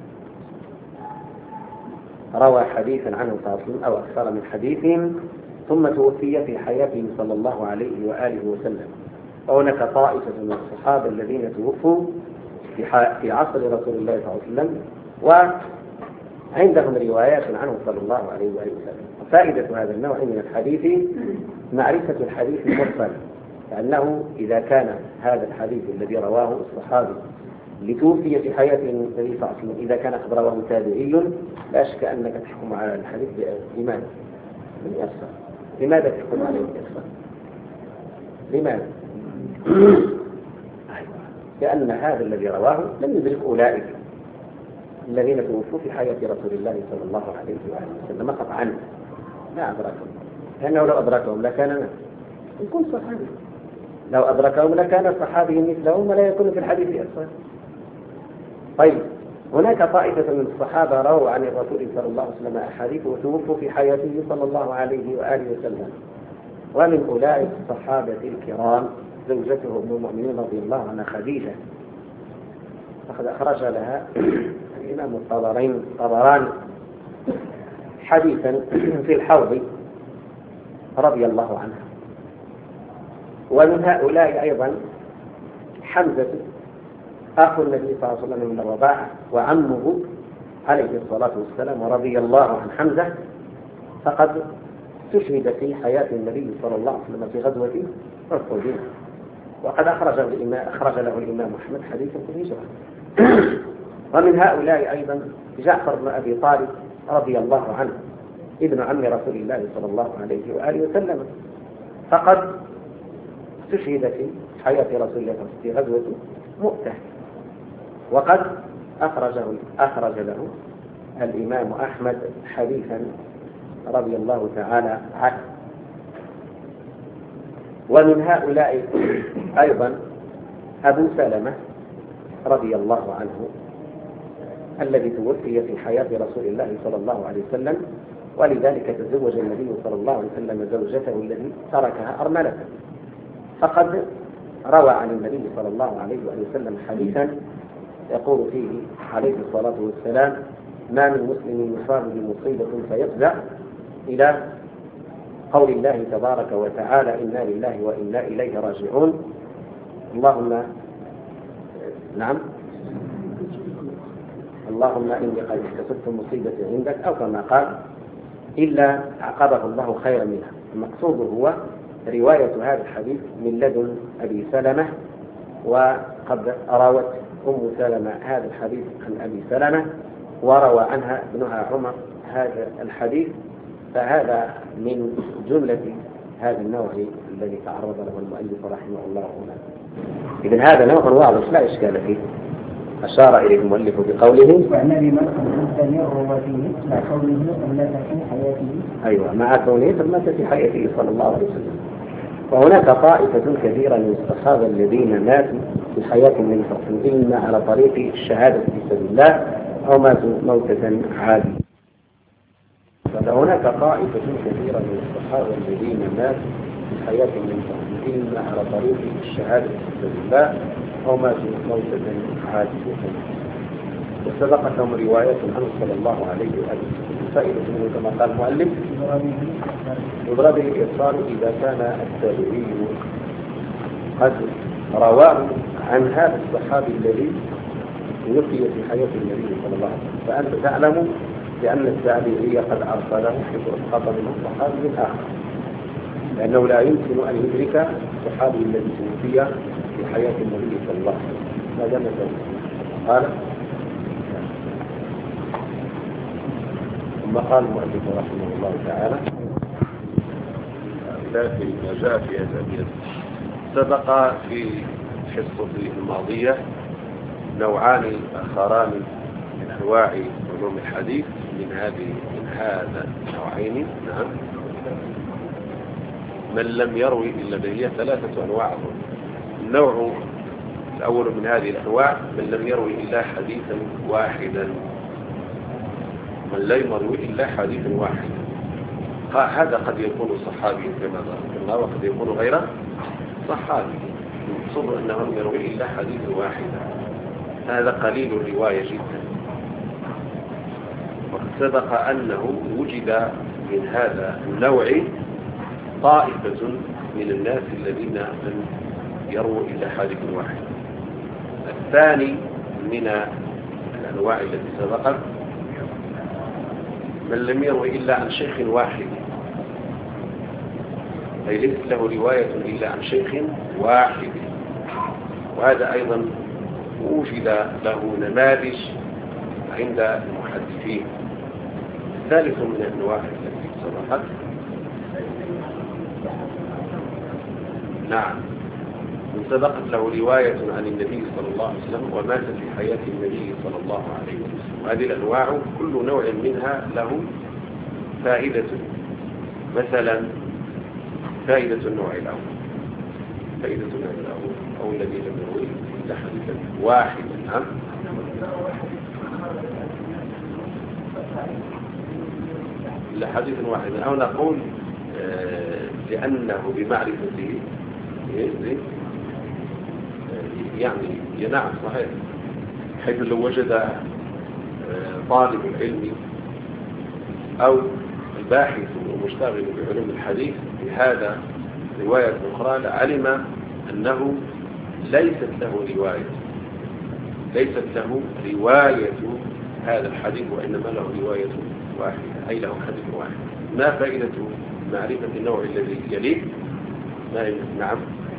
روى حديثا عنه صلى الله عليه وسلم أو أكثر من حديث ثم توفي في حياته صلى الله عليه وآله وسلم. وهناك طائفة من الصحابة الذين توفوا في عصر رسول الله صلى الله عليه وسلم وعندهم روايات عنه صلى الله عليه وآله وسلم. فائدة هذا النوع من الحديث معرفة الحديث المرسل، لأنه إذا كان هذا الحديث الذي رواه الصحابي لتوفي في حياة النبي صلى الله عليه وسلم إذا كان قد رواه تابعي، لا شك أنك تحكم على الحديث بإيمان من يسر. لماذا تحكم عليه بإيمان؟ لماذا؟ لأن هذا الذي رواه لم يدرك أولئك الذين توفوا في حياة رسول الله صلى الله عليه وآله وسلم قطعا، لا أدركهم، لأنه لو أدركهم لكان يكون صحابي، لو أدركهم لكان صحابي مثلهم ولا يكون في الحديث أصلا. طيب، هناك طائفة من الصحابة رووا عن الرسول صلى الله عليه وسلم أحاديث وتوفوا في حياته صلى الله عليه وآله وسلم، ومن أولئك الصحابة الكرام زوجته أم المؤمنين رضي الله عنها خديجة، فقد أخرج لها الإمام الطبراني حديثا في الحوض رضي الله عنها. ومن هؤلاء أيضا حمزة أخو النبي صلى الله عليه وسلم من الرضاعة وعمه عليه الصلاة والسلام رضي الله عن حمزة، فقد استشهد في حياة النبي صلى الله عليه وسلم في غزوة أحد، وقد أخرج الإمام أخرج له الإمام أحمد حديثا في الهجرة. ومن هؤلاء أيضا جعفر بن أبي طالب رضي الله عنه ابن عم رسول الله صلى الله عليه وآله وسلم، فقد استشهد في حياة رسول الله في غزوة مؤتة، وقد أخرجه أخرج له الإمام أحمد حديثا رضي الله تعالى عنه. ومن هؤلاء أيضا أبو سلمة رضي الله عنه الذي توفي في حياة رسول الله صلى الله عليه وسلم، ولذلك تزوج النبي صلى الله عليه وسلم زوجته التي تركها أرملة، فقد روى عن النبي صلى الله عليه وسلم حديثا يقول فيه عليه الصلاة والسلام: ما من مسلم يصاب بمصيبة فيفزع إلى قول الله تبارك وتعالى: إنا لله وإنا إليه راجعون، اللهم نعم اللهم إني قد اكتسبت مصيبة عندك، أو كما قال: إلا عقبه الله خيرا منها. المقصود هو رواية هذا الحديث من لدن أبي سلمة، وقد روت أم سلمة هذا الحديث عن أبي سلمة، وروى عنها ابنها عمر هذا الحديث، فهذا من جملة هذا النوع الذي تعرض له المؤلف رحمه الله هنا. إذن هذا نوع واضح لا إشكال فيه، أشار إليه المؤلف بقوله: والنبي من مستمر وفيه مع كونه مات في حياته. أيوة، مع كونه مات في حياته صلى الله عليه وسلم. وهناك طائفة كثيرة من الصحابة الذين ماتوا في حياة النبي صلى الله عليه وسلم إما على طريق الشهادة في سبيل الله أو ماتوا موتة عادية. فهناك طائفة كثيرة من الصحابة الذين ماتوا في حياة النبي صلى الله عليه وسلم إما على طريق الشهادة في سبيل الله أو ماتوا موتة عادية. وسبقت لهم رواية عنه صلى الله عليه وآله وسلم. فائدة منه كما قال المؤلف يضرب به الإرسال إذا كان التابعي قد رواه عن هذا الصحابي الذي وفي في حياة النبي صلى الله عليه وسلم، فأنت تعلم بأن التابعي قد أرسله حيث أسقط منه صحابي آخر، لأنه لا يمكن أن يدرك الصحابي الذي توفي في حياة النبي صلى الله عليه وسلم. هذا مثلا قال ثم قال المؤلف رحمه الله تعالى في ما جاء في هذا البيت. سبق في الحصة الماضية نوعان آخران من أنواع علوم الحديث من هذه من هذا النوعين. نعم. من لم يروي إلا به ثلاثة أنواع. النوع الأول من هذه الأنواع من لم يروي إلا حديثا واحدا، من لا يروي إلا حديثا واحدا. هذا قد يكون صحابي كما ذكرنا وقد يكون غير صحابي، المقصود أنه لم يروي إلا حديثا واحدا، هذا قليل الرواية جدا. وقد سبق أنه وجد من هذا النوع طائفة من الناس الذين لم يروا إلا حديث واحد. الثاني من الأنواع التي سبقت من لم يروي إلا عن شيخ واحد، أي ليس له رواية إلا عن شيخ واحد، وهذا أيضا وجد له نماذج عند المحدثين. الثالث من الأنواع التي سبقت نعم من سبقت له رواية عن النبي صلى الله عليه وسلم ومات في حياة النبي صلى الله عليه وسلم. هذه الأنواع كل نوع منها له فائدة. مثلا فائدة النوع الأول فائدة النوع الأول أو الذي لم يروي إلا حديثا واحدا. نعم. إلا حديثا واحدا، أو نقول آه لأنه بمعرفته يعني ينعم صحيح، حيث لو وجد طالب العلم أو الباحث ومشتغل بعلوم الحديث بهذا رواية أخرى لعلم أنه ليست له رواية ليست له رواية هذا الحديث، وإنما له رواية واحدة، أي له حديث واحد. ما فائدة معرفة النوع الذي يليه؟ ما نعم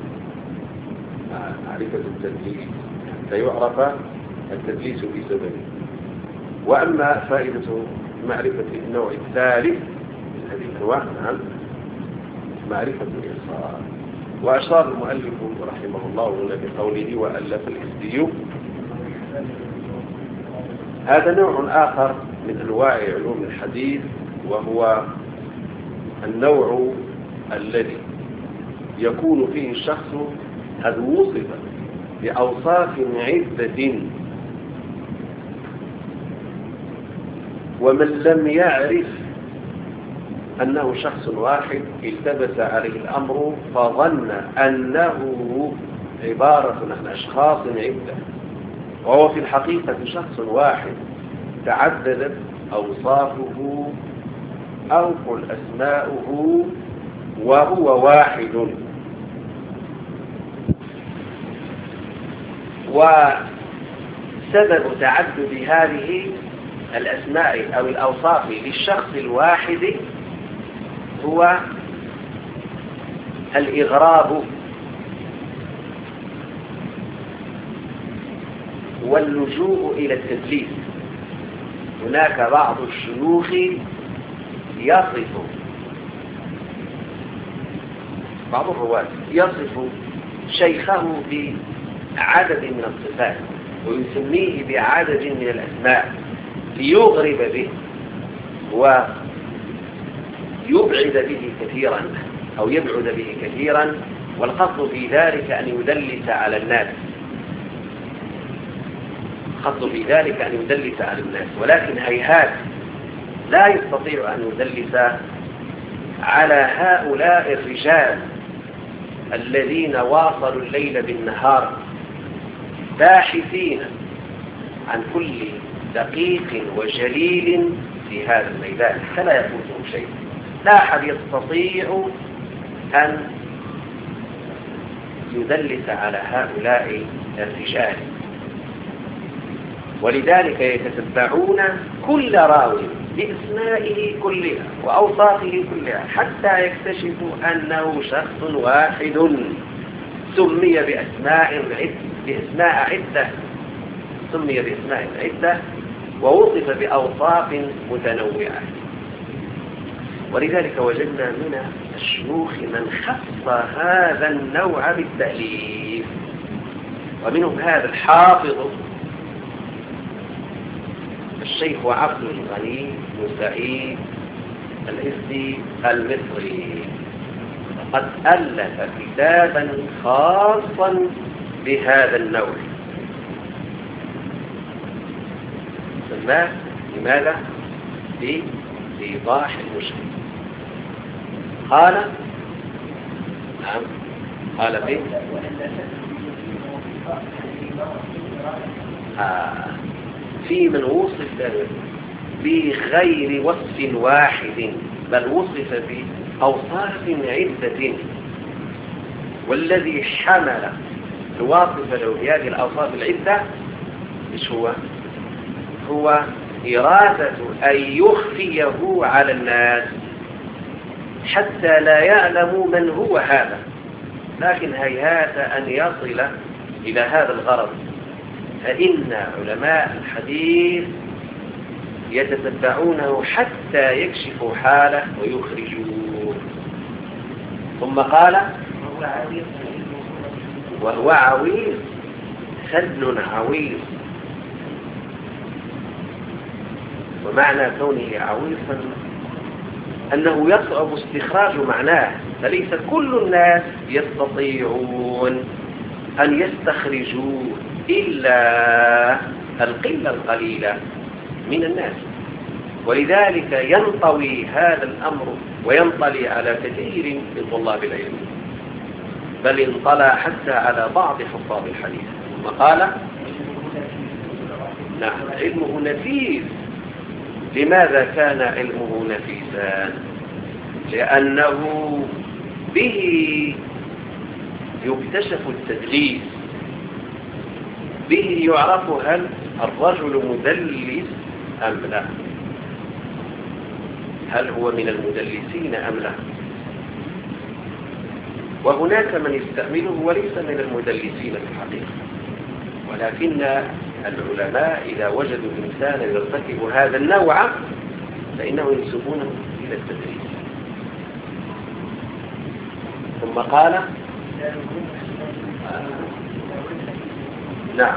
معرفة التدليس حتى يعرف التدليس بسببه. وأما فائدة معرفة النوع الثالث من هذه الأنواع نعم معرفة الإرسال. وأشار المؤلف رحمه الله هنا بقوله وألف الإزدي. هذا نوع آخر من أنواع علوم الحديث، وهو النوع الذي يكون فيه الشخص قد وصف بأوصاف عدة، ومن لم يعرف أنه شخص واحد التبس عليه الأمر فظن أنه عبارة عن أشخاص عدة، وهو في الحقيقة شخص واحد تعددت أوصافه أو قل أسماؤه وهو واحد. وسبب تعدد هذه الأسماء أو الأوصاف للشخص الواحد هو الإغراب واللجوء إلى التدليس. هناك بعض الشيوخ يصف بعض الرواة يصف شيخه بعدد من الصفات ويسميه بعدد من الأسماء ليغرب به ويبعد به كثيرا أو يبعد به كثيرا، والقصد في ذلك أن يدلس على الناس القصد في ذلك أن يدلس على الناس ولكن هيهات لا يستطيع أن يدلس على هؤلاء الرجال الذين واصلوا الليل بالنهار باحثين عن كل دقيق وجليل في هذا الميدان فلا يفوتهم شيء. لا أحد يستطيع أن يدلس على هؤلاء الرجال، ولذلك يتتبعون كل راوي بأسمائه كلها وأوصافه كلها حتى يكتشفوا أنه شخص واحد سمي بأسماء بأسماء عدة سمي بأسماء عدة ووصف بأوصاف متنوعة. ولذلك وجدنا من الشيوخ من خص هذا النوع بالتأليف، ومنهم هذا الحافظ الشيخ عبد الغني بن سعيد الإزدي المصري، قد ألف كتابا خاصا بهذا النوع سماه لماذا؟ لإيضاح المشكل. قال نعم قال فيه آه في من وصف بغير وصف واحد بل وصف بأوصاف عدة، والذي حمل الواصف له بهذه الأوصاف العدة إيش هو؟ هو إرادة أن يخفيه على الناس حتى لا يعلموا من هو هذا، لكن هيهات أن يصل إلى هذا الغرض، فإن علماء الحديث يتتبعونه حتى يكشفوا حاله ويخرجوه. ثم قال وهو عويص سن عويص، ومعنى كونه عويصا أنه يصعب استخراج معناه، فليس كل الناس يستطيعون أن يستخرجوه إلا القلة القليلة من الناس. ولذلك ينطوي هذا الأمر وينطلي على كثير من طلاب العلم، بل انطلع حتى على بعض حفاظ الحديث. ثم قال نعم علمه نفيس. لماذا كان علمه نفيسا؟ لأنه به يكتشف التدليس، به يعرف هل الرجل مدلس أم لا، هل هو من المدلسين أم لا. وهناك من يستعمله وليس من المدلسين في الحقيقة، ولكن العلماء إذا وجدوا إنسانا يرتكب هذا النوع فإنه ينسبونه إلى التدليس. ثم قال نعم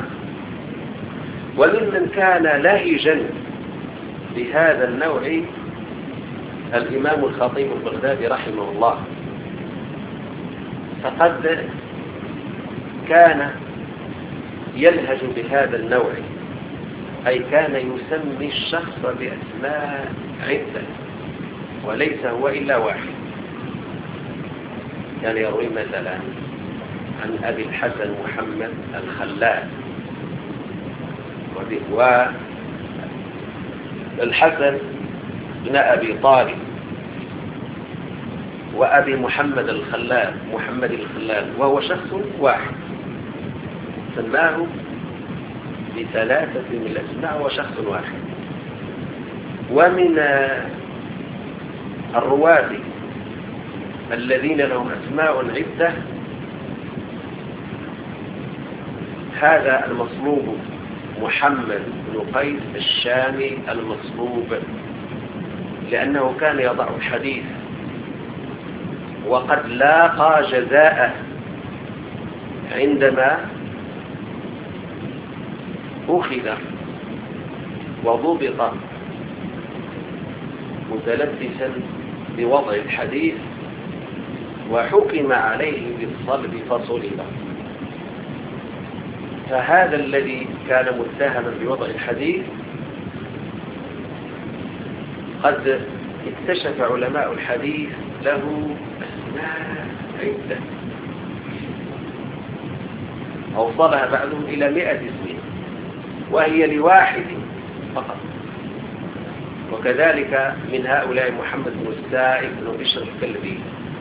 وممن كان لهجا بهذا النوع الإمام الخطيب البغدادي رحمه الله، فقد كان يلهج بهذا النوع، أي كان يسمي الشخص بأسماء عدة وليس هو إلا واحد. كان يعني يروي مثلا عن أبي الحسن محمد الخلال، والحسن بن أبي طالب، وأبي محمد الخلال محمد الخلال، وهو شخص واحد سماه بثلاثة من الأسماء وشخص واحد. ومن الرواة الذين لهم أسماء عدة هذا المصلوب محمد بن قيس الشامي المصلوب، لأنه كان يضع الحديث وقد لاقى جزاءه عندما أخذ وضبط متلبسا بوضع الحديث وحكم عليه بالصلب فصلب. فهذا الذي كان متهما بوضع الحديث قد اكتشف علماء الحديث له أسماء عدة، أوصلها بعضهم إلى مئة اسم وهي لواحد فقط. وكذلك من هؤلاء محمد بن السائب بن بشر الكلبي،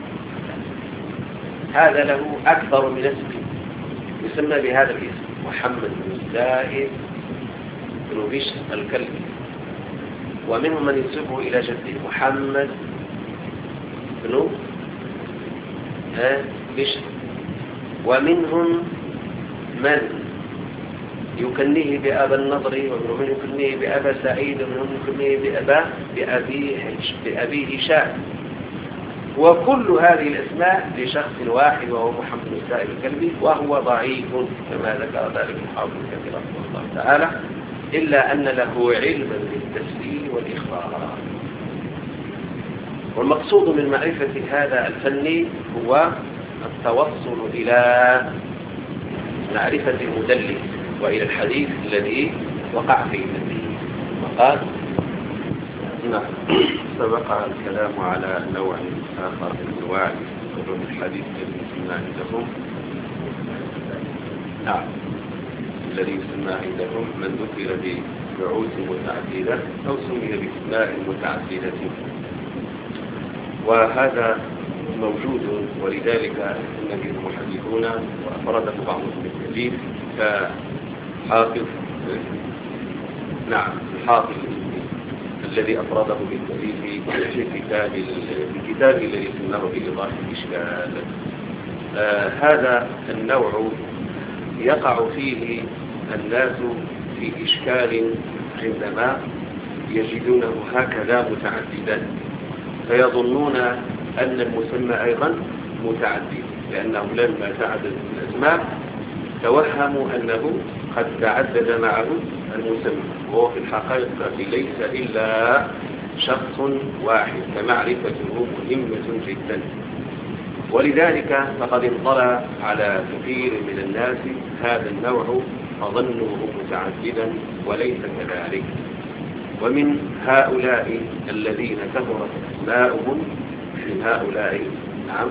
هذا له أكثر من اسم يسمى بهذا الاسم، محمد بن السائب بن بشر الكلبي. ومنهم من ينسبه إلى جده محمد بن بشر، ومنهم من يكنيه بأبا النضر، ومنهم من يكنيه بأبا سعيد، ومنهم من يكنيه بأبا بأبيه, بأبيه هشام. وكل هذه الأسماء لشخص واحد وهو محمد بن السائب الكلبي، وهو ضعيف كما ذكر ذلك الحافظ كثيرا رحمه الله تعالى، إلا أن له علما بالتسليل والإخبار. والمقصود من معرفة هذا الفن هو التوصل إلى معرفة المدلس وإلى الحديث الذي وقع فيه النبي. وقال نعم، سبق الكلام على نوع آخر من أنواع علوم الحديث الذي يسمى عندهم نعم الذي يسمى عندهم من ذكر ببعوث متعددة أو سمي بأسماء متعددة، وهذا موجود، ولذلك النبي المحدثون وأفرده بعضهم بالتأليف كحافظ نعم الحافظ الذي أفرده بالتأليف في كتاب الكتاب الذي سماه بإيضاح الإشكال. آه هذا النوع يقع فيه الناس في إشكال عندما يجدونه هكذا متعددا، فيظنون أن المسمى أيضا متعدد، لأنه لما تعدد الأسماء توهموا أنه قد تعدد معه المسمى، وهو في الحقيقة ليس إلا شخص واحد، فمعرفته مهمة جدا. ولذلك فقد انطلع على كثير من الناس هذا النوع فظنوه متعددا وليس كذلك. ومن هؤلاء الذين كثرت أسماؤهم من هؤلاء نعم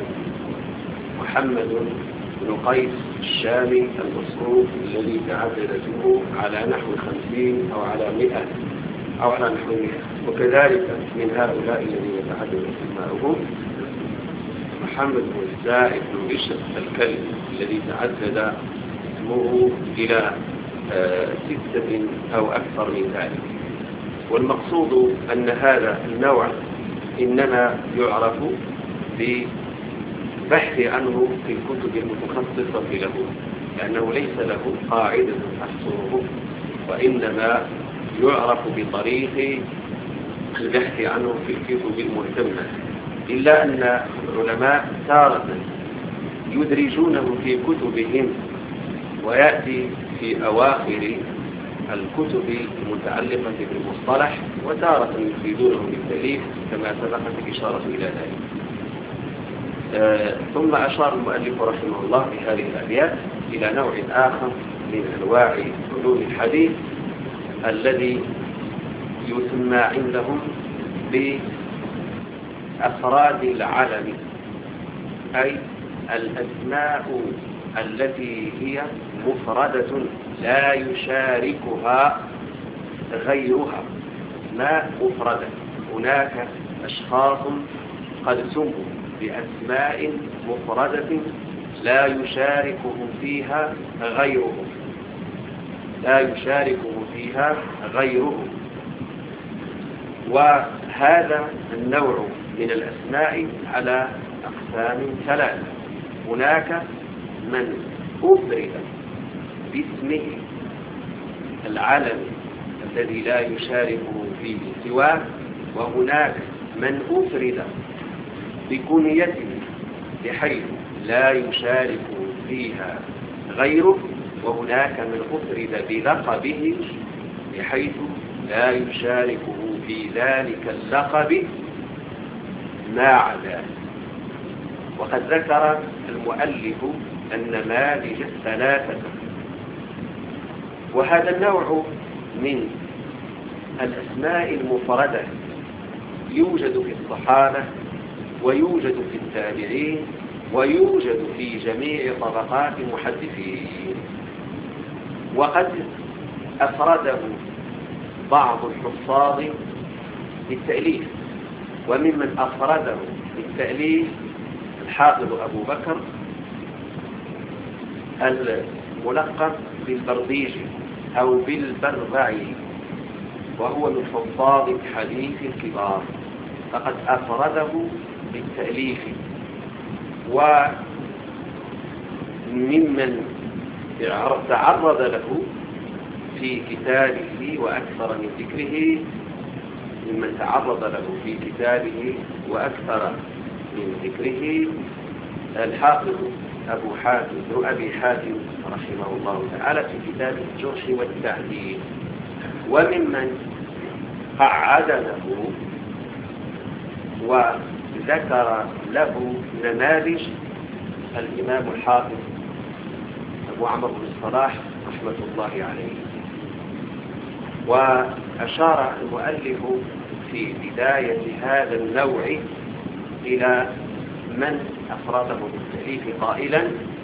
محمد بن قيس الشامي المصروف الذي تعددته على نحو خمسين أو على مئة أو على نحو مئة. وكذلك من هؤلاء الذين يتعدد أسماؤهم محمد بن السائب بن بشر الكلبي الذي تعدد اسمه إلى آه ستة أو أكثر من ذلك. والمقصود أن هذا النوع إنما يعرف ببحث عنه في الكتب المتخصصة له، لأنه ليس له قاعدة تحصره، وإنما يعرف بطريق البحث عنه في الكتب المهتمة. إلا أن العلماء تارة يدرجونه في كتبهم ويأتي في أواخر الكتب المتعلقة بالمصطلح، وتارة يفيدونه بالتأليف كما سبقت الإشارة إلى ذلك. آه ثم أشار المؤلف رحمه الله بهذه الأبيات إلى نوع آخر من أنواع علوم الحديث الذي يسمى عندهم بأفراد العلم، أي الأسماء التي هي مفردة لا يشاركها غيرها. ما مفردة، هناك أشخاص قد سموا بأسماء مفردة لا يشاركه فيها غيرهم لا يشاركه فيها غيرهم وهذا النوع من الأسماء على أقسام ثلاثة. هناك من أفرد باسمه العلمي الذي لا يشاركه فيه سواه، وهناك من أفرد بكنيته بحيث لا يشاركه فيها غيره، وهناك من أفرد بلقبه بحيث لا يشاركه في ذلك اللقب ما عداه. وقد ذكر المؤلف النماذج الثلاثة. وهذا النوع من الأسماء المفردة يوجد في الصحابة ويوجد في التابعين ويوجد في جميع طبقات المحدثين. وقد أفرده بعض الحفاظ بالتأليف، وممن أفرده بالتأليف الحافظ أبو بكر الملقب بالبرديجي أو بالبربعي، وهو من حفاظ الحديث الكبار، فقد أفرده بالتأليف. وممن تعرض له في كتابه وأكثر من ذكره ممن تعرض له في كتابه وأكثر من ذكره الحافظ أبو حاتم بن أبي حاتم رحمه الله تعالى في كتاب الجرح والتعديل. وممن قعد له وذكر له نماذج الإمام الحافظ أبو عمرو بن الصلاح رحمة الله عليه. وأشار المؤلف في بداية هذا النوع إلى من أفرده بالتأليف قائلا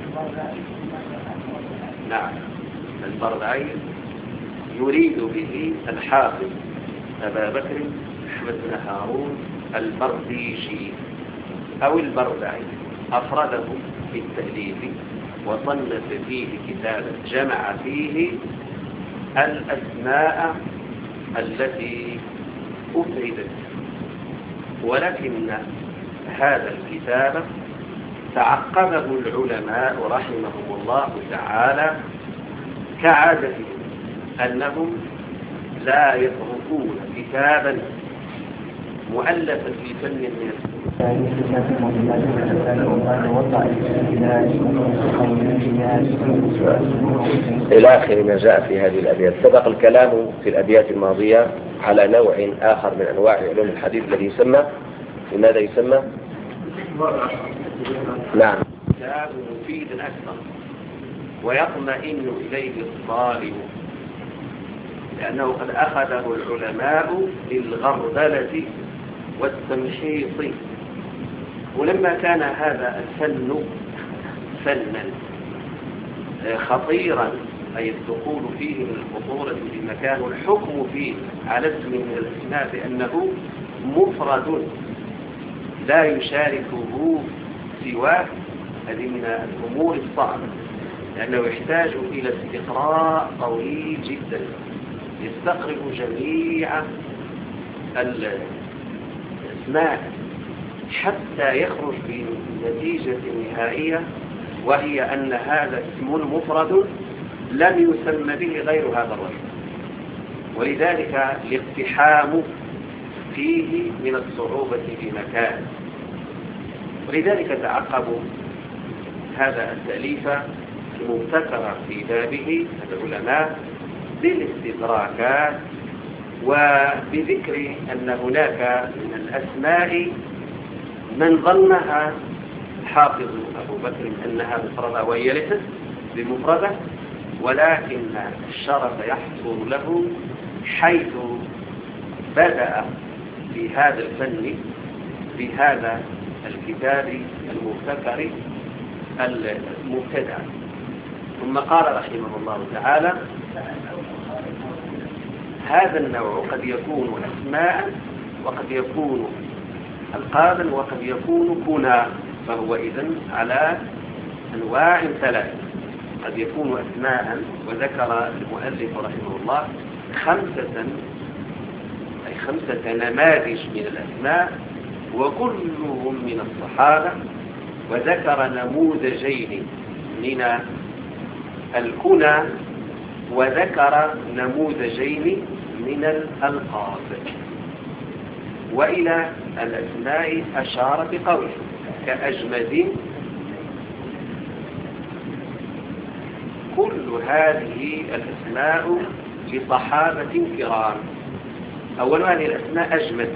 نعم البربعي يريد به الحافظ أبا بكر أحمد بن هارون البرديجي أو البربعي، أفرده بالتأليف وصنف فيه كتابا جمع فيه الأسماء التي أفردت. ولكن هذا الكتاب تعقبه العلماء رحمهم الله تعالى كعادتهم، أنهم لا يتركون كتابا مؤلفا في فن من إلى آخر ما جاء في هذه الأبيات. سبق الكلام في الأبيات الماضية على نوع آخر من أنواع علوم الحديث الذي يسمى لماذا يسمى؟ نعم كتاب مفيد أكثر ويطمئن إليه الطالب، لأنه قد أخذه العلماء للغربلة والتمحيص. ولما كان هذا الفن فنا خطيرا، أي الدخول فيه من الخطورة بمكان الحكم فيه على اسم من الأسماء بأنه مفرد لا يشاركه سواه، هذه من الأمور الصعبة، لأنه يحتاج إلى استقراء طويل جدا يستقرب جميع الأسماء حتى يخرج بنتيجة نهائية، وهي أن هذا اسم مفرد لم يسمى به غير هذا الرجل. ولذلك الاقتحام فيه من الصعوبة بمكان، ولذلك تعقبوا هذا التأليف المبتكر في بابه العلماء بالاستدراكات وبذكر أن هناك من الأسماء من ظنها حافظ أبو بكر أنها مفردة وهي ليست بمفردة، ولكن الشرف يحصل له حيث بدأ في هذا الفن بهذا الكتاب المبتكر المبتدع. ثم قال رحمه الله تعالى: هذا النوع قد يكون أسماء وقد يكون ألقابا وقد يكون كنى، فهو إذن على أنواع ثلاث. قد يكون أسماء، وذكر المؤلف رحمه الله خمسة أي خمسة نماذج من الأسماء وكلهم من الصحابة، وذكر نموذجين من الكنى وذكر نموذجين من الألقاب. وإلى الأسماء أشار بقوله كأجمد. كل هذه الأسماء لصحابة كرام. أول هذه الأسماء أجمد،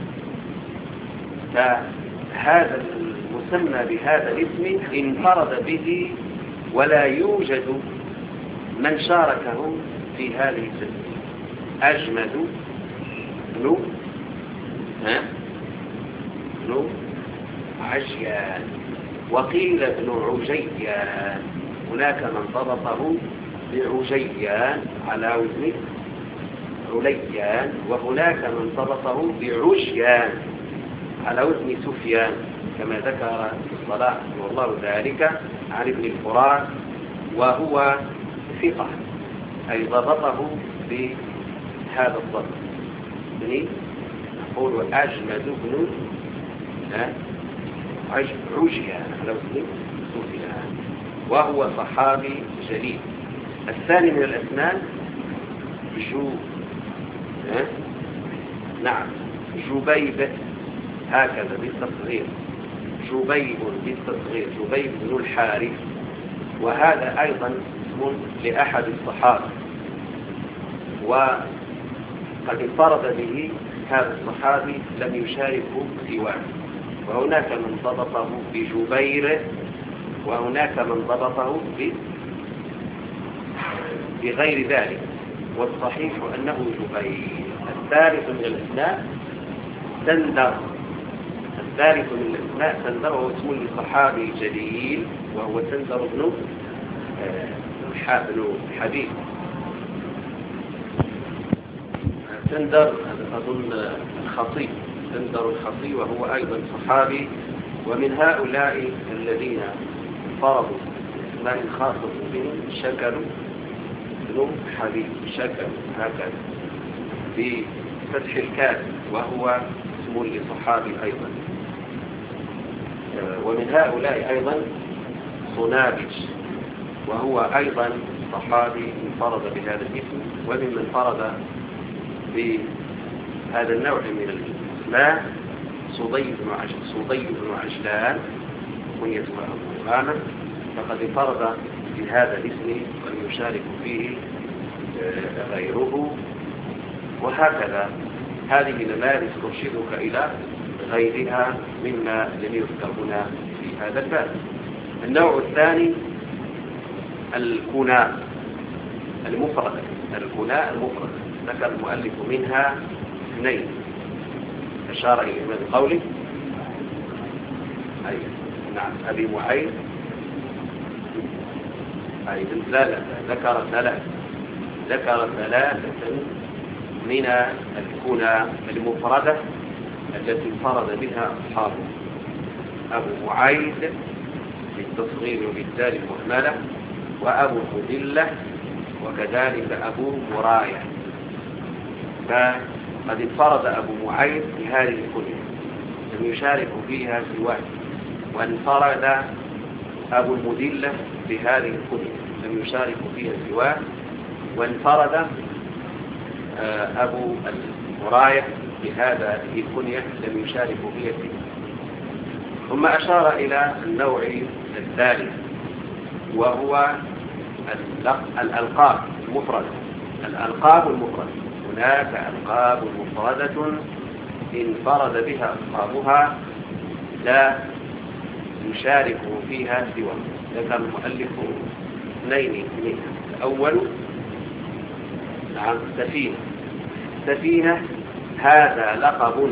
فهذا المسمى بهذا الاسم انفرد به ولا يوجد من شاركه في هذه الاسم. أجمد نو ها نو عشيان وقيل ابن عجيان، هناك من ضبطه بعجيان على وزن عليان، وهناك من ضبطه بعجيان على وزن سفيان، كما ذكر الصلاح والله ذلك عن ابن الفرات، وهو ثقة، أي ضبطه بهذا الضبط. يعني نقول أجمد بن عجيان على وزن سفيان، وهو صحابي جليل. الثاني من الأسنان جو أه؟ نعم جبيب، هكذا بالتصغير، جبيب بالتصغير، جبيب بن الحارث، وهذا أيضا اسم لأحد الصحابة، وقد انفرد به هذا الصحابي لم يشاركه سواه. وهناك من ضبطه بجبير، وهناك من ضبطه بغير ذلك، والصحيح أنه جبير. الثالث من الأسماء سندر، الثالث من الأسماء سندر، وهو اسم لصحابي جليل، وهو سندر بن بن حبيب. سندر أظن الخطيب، سندر الخطيب، وهو أيضا صحابي، ومن هؤلاء الذين فرضوا اسماء خاصة بهم شكل بن حبيب، شكل هكذا بفتح الكاف، وهو اسم لصحابي أيضا. ومن هؤلاء أيضا صنابج، وهو أيضا صحابي انفرد بهذا الاسم. وممن فرد بهذا النوع من الاسماء صدي بن عجلان، صدي بن عجلان كنيته أبو أمامة، فقد انفرد بهذا الاسم ولم يشارك فيه غيره. وهكذا هذه نماذج ترشدك إلى غيرها مما لم يذكر هنا في هذا الباب. النوع الثاني الكناء المفردة، الكناء المفردة، ذكر المؤلف منها اثنين أشار إلى من قوله أي نعم أبي معين، أي لا لا ذكر ثلاثة، ذكر ثلاثة من الكنى المفردة التي انفرد بها أصحابه: أبو معيد بالتصغير وبالدال المهملة، وأبو مدلة، وكذلك أبو مراية. فقد انفرد أبو معيد بهذه الكنية لم يشارك فيها سواه، وانفرد أبو المدلة بهذه الكنية لم يشارك فيها سواه، وانفرد أبو المراية بهذا الكنية لم يشارك فيها سواه. ثم أشار إلى النوع الثالث وهو الألقاب المفردة. الألقاب المفردة، هناك ألقاب مفردة انفرد بها أصحابها لا يشارك فيها سوى. ذكر المؤلف اثنين منها. الأول نعم سفينة. سفينة هذا لقب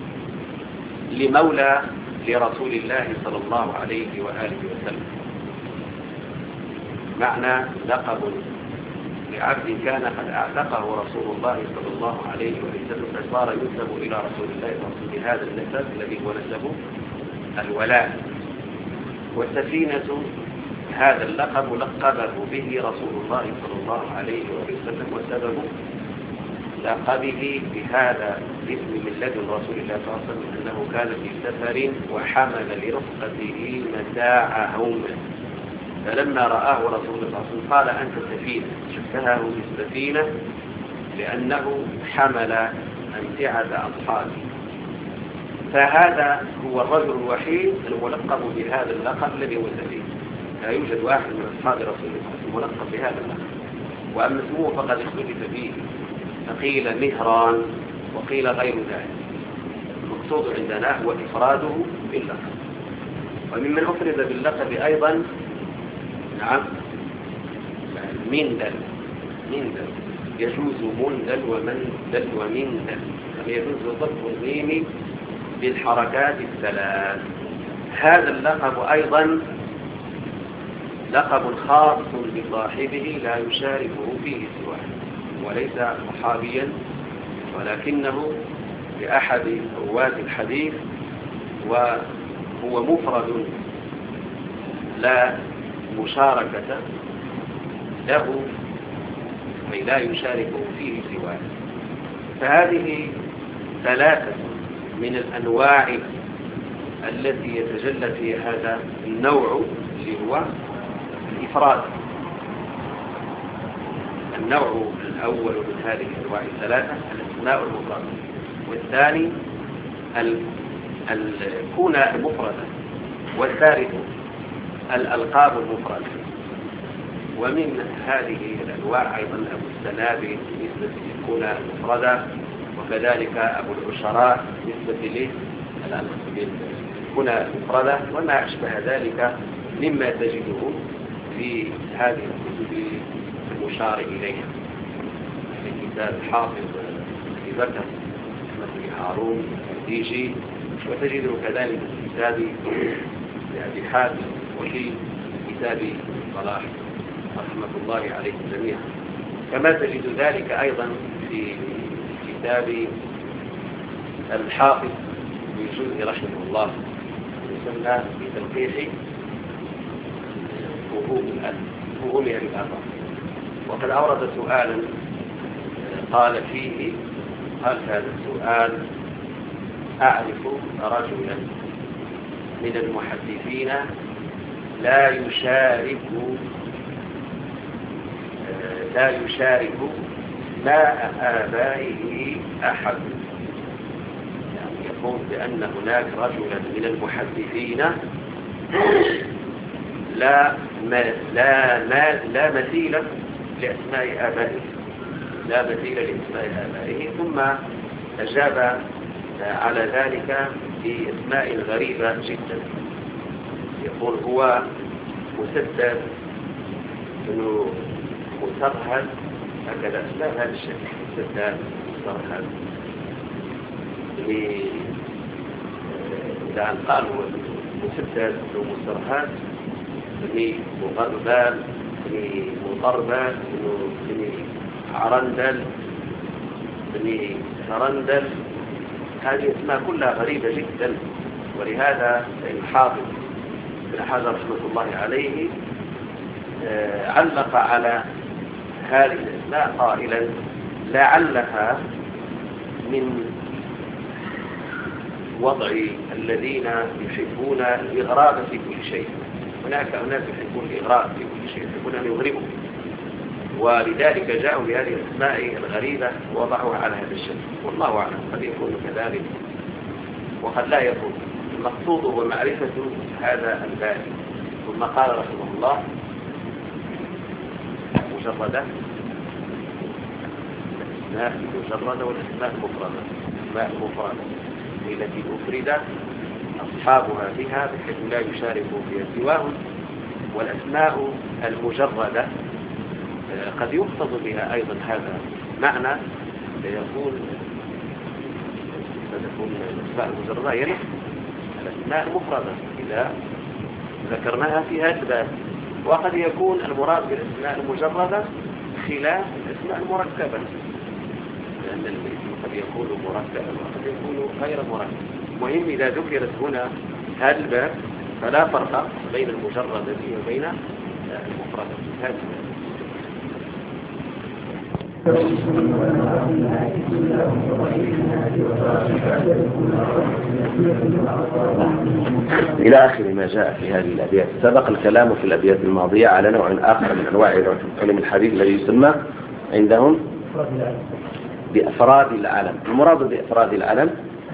لمولى لرسول الله صلى الله عليه وآله وسلم، معنى لقب لعبد كان قد اعتقه رسول الله صلى الله عليه وسلم فصار ينسب إلى رسول الله صلى الله عليه وسلم بهذا النسب الذي هو نسب الولاء. والسفينة هذا اللقب لقبه به رسول الله صلى الله عليه وسلم، وسبب لقبه بهذا الاسم من لدن رسول الله صلى الله عليه وسلم أنه كان في سفر وحمل لرفقته متاعهم، فلما رآه رسول الله صلى الله عليه وسلم قال أنت سفينة، شبهه بالسفينة لأنه حمل أمتعة أصحابه. فهذا هو الرجل الوحيد الملقب بهذا اللقب الذي هو سفينة، لا يوجد واحد من أصحاب رسول الله صلى الله عليه وسلم ملقب بهذا اللقب. وأما اسمه فقد اختلف فيه، فقيل مهران وقيل غير ذلك. المقصود عندنا هو إفراده باللقب. وممن أفرد باللقب أيضا نعم مندل. مندل يجوز مندل ومندل ومندل، يجوز ضبط الميم بالحركات الثلاث، هذا اللقب أيضا لقب خاص بصاحبه لا يشاركه فيه سواه، وليس صحابيا ولكنه لأحد رواة الحديث، وهو مفرد لا مشاركة له، أي لا يشاركه فيه سواه. فهذه ثلاثة من الأنواع التي يتجلى في هذا النوع اللي هو الإفراد. النوع الأول من هذه الأنواع الثلاثة الأسماء المفردة، والثاني الكنى المفردة، والثالث الألقاب المفردة. ومن هذه الأنواع أيضا أبو السنابل بالنسبة للكنى المفردة، وكذلك أبو العشراء بالنسبة للكنى المفردة، وما أشبه ذلك مما تجده في هذه الكتب المشار إليها، في كتاب حافظ أبي بكر أحمد بن هارون الديجي، وتجده كذلك في كتاب أبي حاتم، وفي كتاب صلاح رحمة الله عليه جميعا. كما تجد ذلك أيضا في كتاب الحافظ الجوزي رحمه الله يسمى بتلقيح فهوم الآثار. وقد أورد سؤالا قال فيه، قال هذا السؤال: أعرف رجلا من المحدثين لا يشارك لا يشارك ماء آبائه أحد. يعني يقول بأن هناك رجلا من المحدثين لا ما لا ما لا مثيل لأسماء آبائه، لا مثيل لأسماء آبائه. ثم أجاب على ذلك بأسماء غريبة جدا. يقول هو مسدد إنه مسرهد، هكذا أسماء هذا الشكل، مسدد مسرهد. إذا قال هو مسدد ومسرهد بني مغربال بني مطربال بني عرندل بني سرندل، هذه اسماء كلها غريبة جدا. ولهذا الحافظ ابن حجر رحمة الله عليه علق على هذه الاسماء قائلا: لعلها من وضع الذين يحبون الإغراء في كل شيء. هناك أناس يحبون الإغراء في كل شيء، يحبون أن يغربوا، ولذلك جاءوا بهذه الأسماء الغريبة ووضعوها على هذا الشكل. والله أعلم، قد يكون كذلك وقد لا يكون. المقصود هو معرفة هذا الباب. ثم قال رحمه الله: مجردة، الأسماء المجردة والأسماء المفردة. الأسماء المفردة التي أفرد أصحابها بها بحيث لا يشارك فيها سواهم، والأسماء المجردة قد يقصد بها أيضا هذا معنى، ليكون تكون الأسماء المجردة يعني الأسماء المفردة إذا ذكرناها في هذا الباب. وقد يكون المراد بالأسماء المجردة خلاف الأسماء المركبة، لأن الاسم قد يكون مركبا وقد يكون غير مركب. مهم إذا ذكرت هنا هذا الباب فلا فرق بين المجردة وبين المفردة. هذا إلى آخر ما جاء في هذه الأبيات. سبق الكلام في الأبيات الماضية على نوع آخر من أنواع علم الحديث الذي يسمى عندهم بأفراد العلم. المراد بأفراد العلم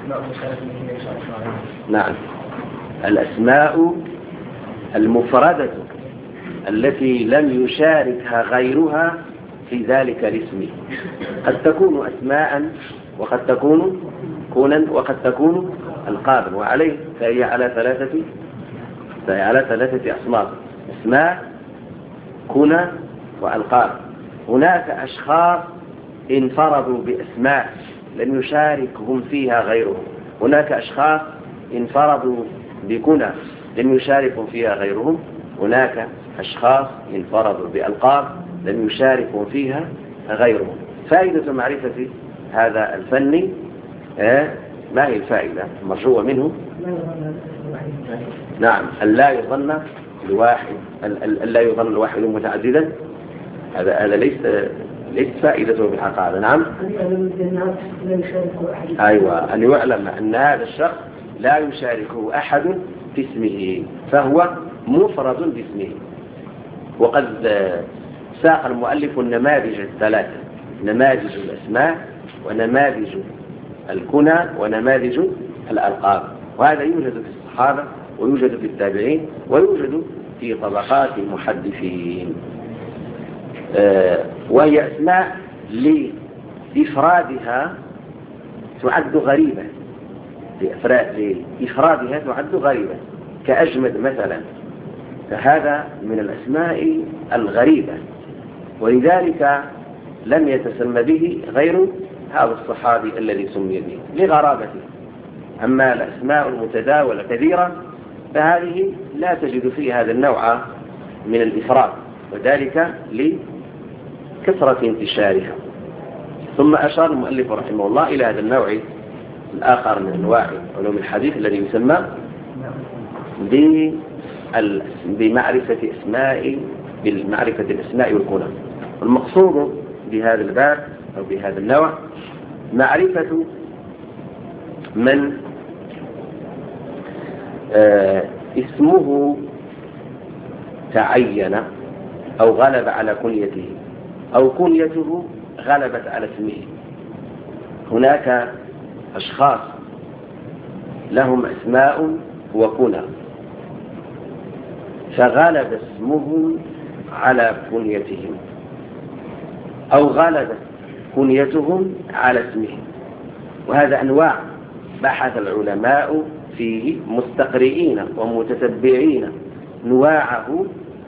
نعم الأسماء المفردة التي لم يشاركها غيرها في ذلك الاسم. قد تكون أسماء وقد تكون كونا وقد تكون ألقابا، وعليه فهي على ثلاثة فهي على ثلاثة أصناف: أسماء، كنا، وألقاب. هناك أشخاص انفردوا بأسماء لم يشاركهم فيها غيرهم، هناك أشخاص انفردوا بكنى لم يشاركوا فيها غيرهم، هناك أشخاص انفردوا بألقاب لم يشاركوا فيها غيرهم. فائدة معرفة هذا الفن ما هي الفائدة المرجوة منه؟ نعم، ألا يظن الواحد ألا يظن الواحد متعددا. هذا هذا ليس ليس فائدته بالحقيقة. نعم، أيوة، أن يعلم أن هذا الشخص لا يشاركه أحد في اسمه، فهو مفرد باسمه. وقد ساق المؤلف النماذج الثلاثة، نماذج الأسماء ونماذج الكنى ونماذج الألقاب، وهذا يوجد في الصحابة ويوجد في التابعين ويوجد في طبقات المحدثين. آه وهي أسماء لإفرادها تعد غريبة، لإفرادها تعد غريبة، كأجمد مثلا، فهذا من الأسماء الغريبة، ولذلك لم يتسمى به غير هذا الصحابي الذي سمي به لغرابته. أما الأسماء المتداولة كثيرة فهذه لا تجد فيها هذا النوع من الإفراد، وذلك لكثرة انتشارها. ثم أشار المؤلف رحمه الله إلى هذا النوع الآخر من أنواع علوم الحديث الذي يسمى بمعرفة أسماء بالمعرفة الأسماء والكنى. المقصود بهذا الباب أو بهذا النوع معرفة من آه اسمه تعين أو غلب على كنيته أو كنيته غلبت على اسمه. هناك أشخاص لهم أسماء وكنى فغلب اسمهم على كنيتهم أو غلبت كنيتهم على اسمهم، وهذا أنواع بحث العلماء فيه مستقرئين ومتتبعين نواعه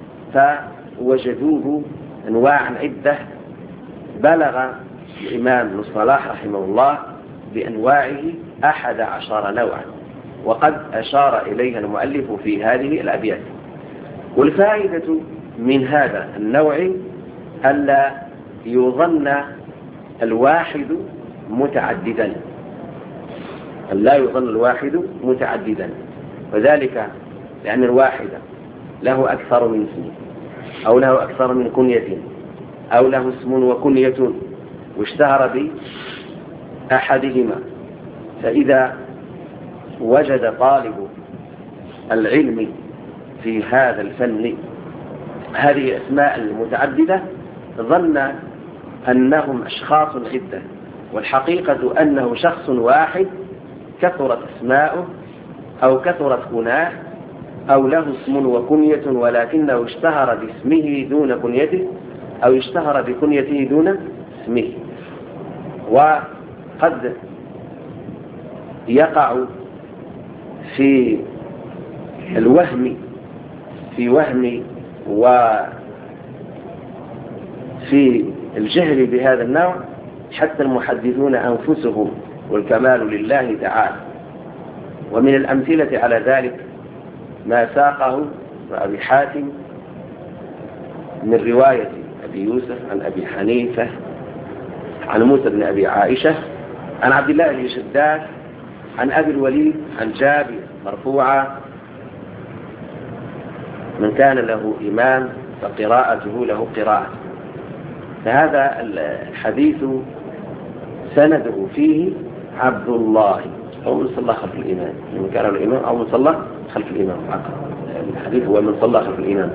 فوجدوه أنواعا عدة، بلغ الإمام ابن الصلاح رحمه الله بأنواعه أحد عشر نوعا، وقد أشار إليها المؤلف في هذه الأبيات. والفائدة من هذا النوع ألا يظن الواحد متعددا، ألا يظن الواحد متعددا، وذلك لأن الواحد له أكثر من اسم أو له أكثر من كنية أو له اسم وكنية واشتهر بأحدهما. فإذا وجد طالب العلم في هذا الفن هذه الأسماء المتعددة ظن أنهم أشخاص عدة، والحقيقة أنه شخص واحد كثرت أسماؤه أو كثرت كناه أو له اسم وكنية ولكنه اشتهر باسمه دون كنيته أو اشتهر بكنيته دون اسمه. وقد يقع في الوهم في وهم وفي الجهل بهذا النوع حتى المحدثون أنفسهم، والكمال لله تعالى. ومن الأمثلة على ذلك ما ساقه أبي حاتم من رواية أبي يوسف عن أبي حنيفة عن موسى بن أبي عائشة عن عبد الله بن شداد عن أبي الوليد عن جابر مرفوعا: من كان له إمام فقراءته له قراءة. فهذا الحديث سنده فيه عبد الله أو من صلى خلف الإمام، من كان له الإمام أو من صلى خلف الإمام. الحديث هو من صلى خلف الإمام.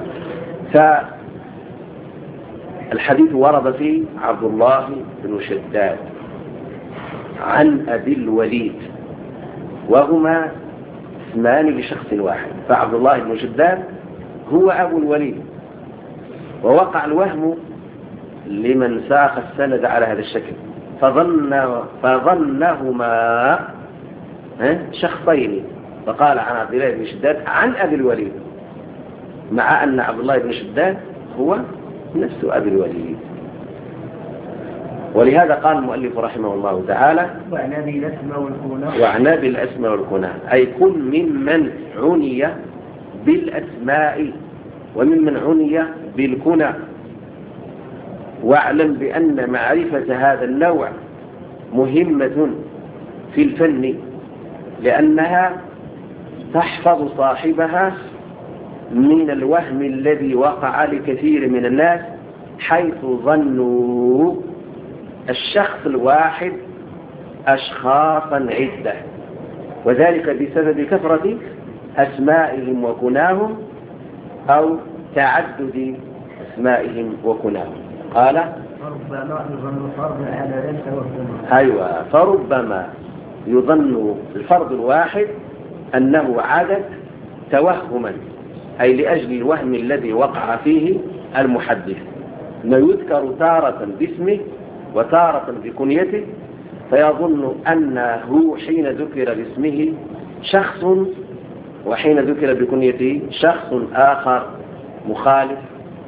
فالحديث ورد فيه عبد الله بن شداد عن أبي الوليد، وهما اسمان لشخص واحد، فعبد الله بن شداد هو أبو الوليد. ووقع الوهم لمن ساق السند على هذا الشكل فظن فظنهما شخصين، فقال عن عبد الله بن شداد عن أبي الوليد، مع أن عبد الله بن شداد هو نفس أبي الوليد. ولهذا قال المؤلف رحمه الله تعالى وعنى بالاسم والكنى وعنى بالاسم والكنى، أي كن ممن عني بالأسماء وممن عني بالكنى، واعلم بأن معرفة هذا النوع مهمة في الفن، لأنها تحفظ صاحبها من الوهم الذي وقع لكثير من الناس، حيث ظنوا الشخص الواحد أشخاصا عدة، وذلك بسبب كثرة أسمائهم وكناهم أو تعدد أسمائهم وكناهم. قال فربما يظن فرض على ليس وهما. أيوة، فربما يظن الفرد الواحد أنه عدد توهما، أي لأجل الوهم الذي وقع فيه المحدث، ما يذكر تارة باسمه وتارة بكنيته، فيظن أنه حين ذكر باسمه شخص وحين ذكر بكنيته شخص آخر مخالف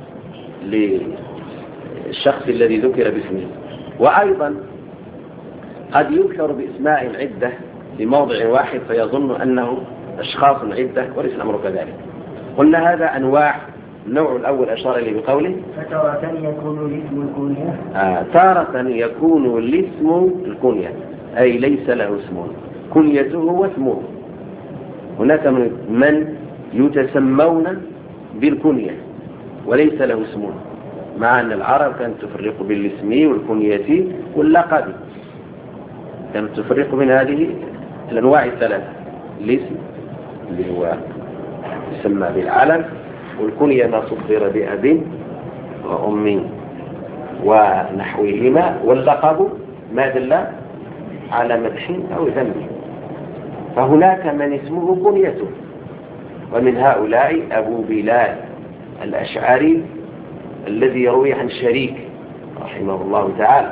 للشخص الذي ذكر باسمه. وأيضا قد يذكر باسماء عدة في موضع واحد فيظن أنه أشخاص عدة، وليس الأمر كذلك. قلنا هذا أنواع. النوع الأول أشار إليه بقوله فتارة يكون الاسم الكنية آه تارة يكون الاسم الكنية، أي ليس له اسم، كنيته واسمه. هناك من يتسمون بالكنية وليس له اسم، مع أن العرب كانت تفرق بالاسم والكنية واللقب، كانت تفرق بين هذه الأنواع الثلاثة: الاسم اللي هو يسمى بالعلم، والكنية ما صدر بأب وأم ونحوهما، واللقب ما دل على مدح أو ذم. فهناك من اسمه كنيته، ومن هؤلاء أبو بلال الأشعري الذي يروي عن شريك رحمه الله تعالى.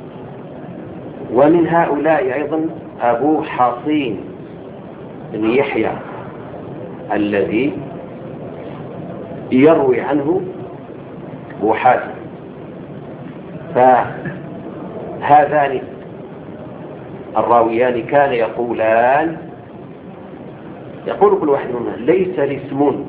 ومن هؤلاء أيضا أبو حصين بن يحيى الذي يروي عنه أبو حاتم. فهذان الراويان كان يقولان يقول كل واحد منهما ليس الاسم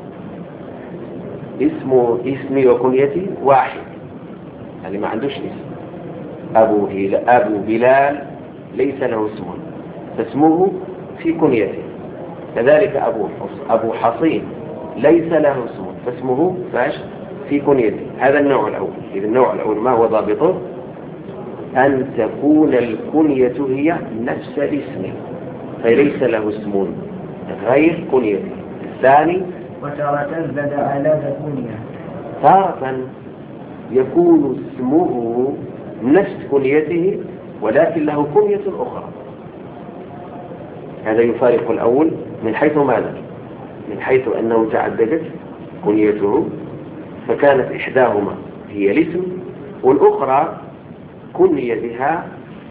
اسم اسمي وكنيتي واحد، يعني ما عندوش اسم. أبو, أبو بلال ليس له اسم فاسمه في كنيته، كذلك أبو, أبو حصين ليس له اسم فاسمه فاش في كنيته. هذا النوع الأول. إذا النوع الأول ما هو ضابطه؟ أن تكون الكنية هي نفس الاسم، فليس له اسم غير كنيته. الثاني وتارة زاد على كنية، تارة يكون اسمه نفس كنيته ولكن له كنية أخرى. هذا يفارق الأول من حيث ماذا؟ من حيث أنه تعددت كنيته، فكانت إحداهما هي الاسم والأخرى كني بها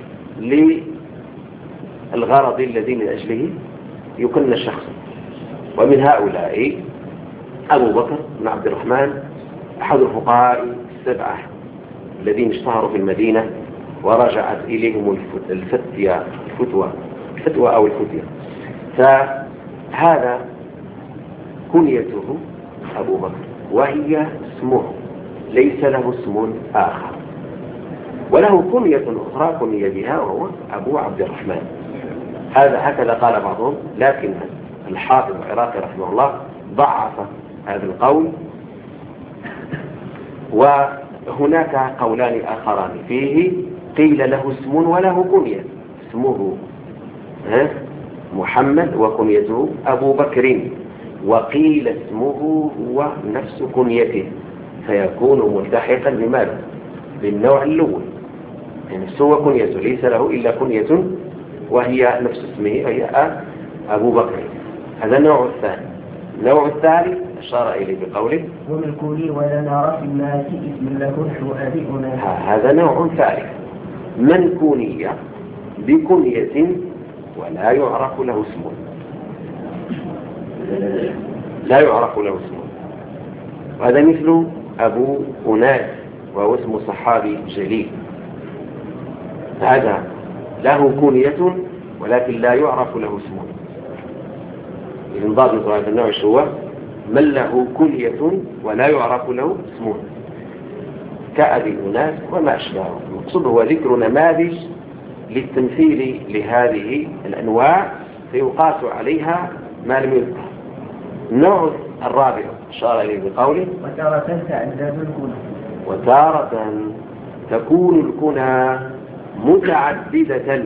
للغرض الذي من أجله يكن الشخص. ومن هؤلاء أبو بكر بن عبد الرحمن أحد الفقهاء السبعة الذين اشتهروا في المدينة ورجعت إليهم الفتية الفتوى الفتوى أو الفتية. فهذا كنيته أبو بكر وهي اسمه، ليس له اسم آخر، وله كنية أخرى كني بها وهو أبو عبد الرحمن. هذا هكذا قال بعضهم، لكن الحافظ العراقي رحمه الله ضعف هذا القول. وهناك قولان آخران فيه، قيل له اسم وله كنية، اسمه محمد وكنيته أبو بكر، وقيل اسمه هو نفس كنيته، فيكون ملتحقا بماذا؟ بالنوع الأول، يعني سوى كنيته ليس له إلا كنية وهي نفس اسمه هي أبو بكر. هذا النوع الثاني. النوع الثالث أشار إليه بقوله ومن كوني ولا نرى في الناس اسم له شؤابئنا. هذا نوع ثالث، من كونية بكنية ولا يعرف له اسم، لا يعرف له اسم. وهذا مثل أبو أناس وهو اسم صحابي جليل. هذا له كنية ولكن لا يعرف له اسم. الانضباط هذا النوع هو من له كنية ولا يعرف له اسم كأبي أناس وما أشبهه. المقصود هو ذكر نماذج للتمثيل لهذه الأنواع فيقاس عليها ما لم يذكر. النوع الرابع أشار إليه بقوله وتارة تعداد الكنى وتارة تكون الكنى متعددة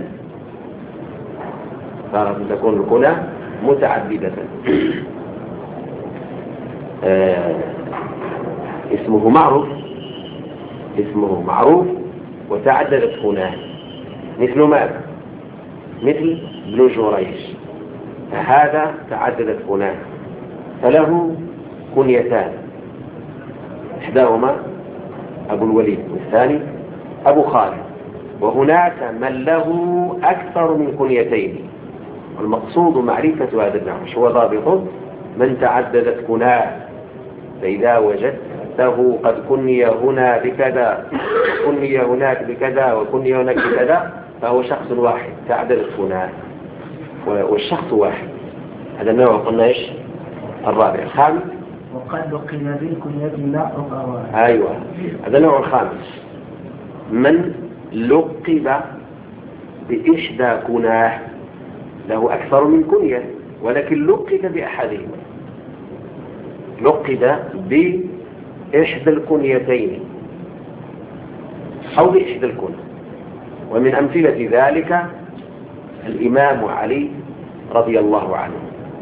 تارة تكون الكنى متعددة آه اسمه معروف اسمه معروف وتعددت كناه مثل ماذا؟ مثل ابن جريج فهذا تعددت كناه فله كنيتان إحداهما أبو الوليد والثاني أبو خالد وهناك من له أكثر من كنيتين والمقصود معرفة هذا النوع هو ضابط من تعددت كناه فإذا وجدته قد كني هنا بكذا كني هناك بكذا وكني هناك بكذا فهو شخص واحد تعددت كناه والشخص واحد. هذا النوع قلنا إيش الرابع. الخامس وقد لقب بالكنية لا أقوى. أيوة هذا النوع الخامس من لقب بإحدى كناه له أكثر من كنية ولكن لقب بأحدهما لقب بإحدى الكنيتين أو بإحدى الكنى. ومن أمثلة ذلك الإمام علي رضي الله عنه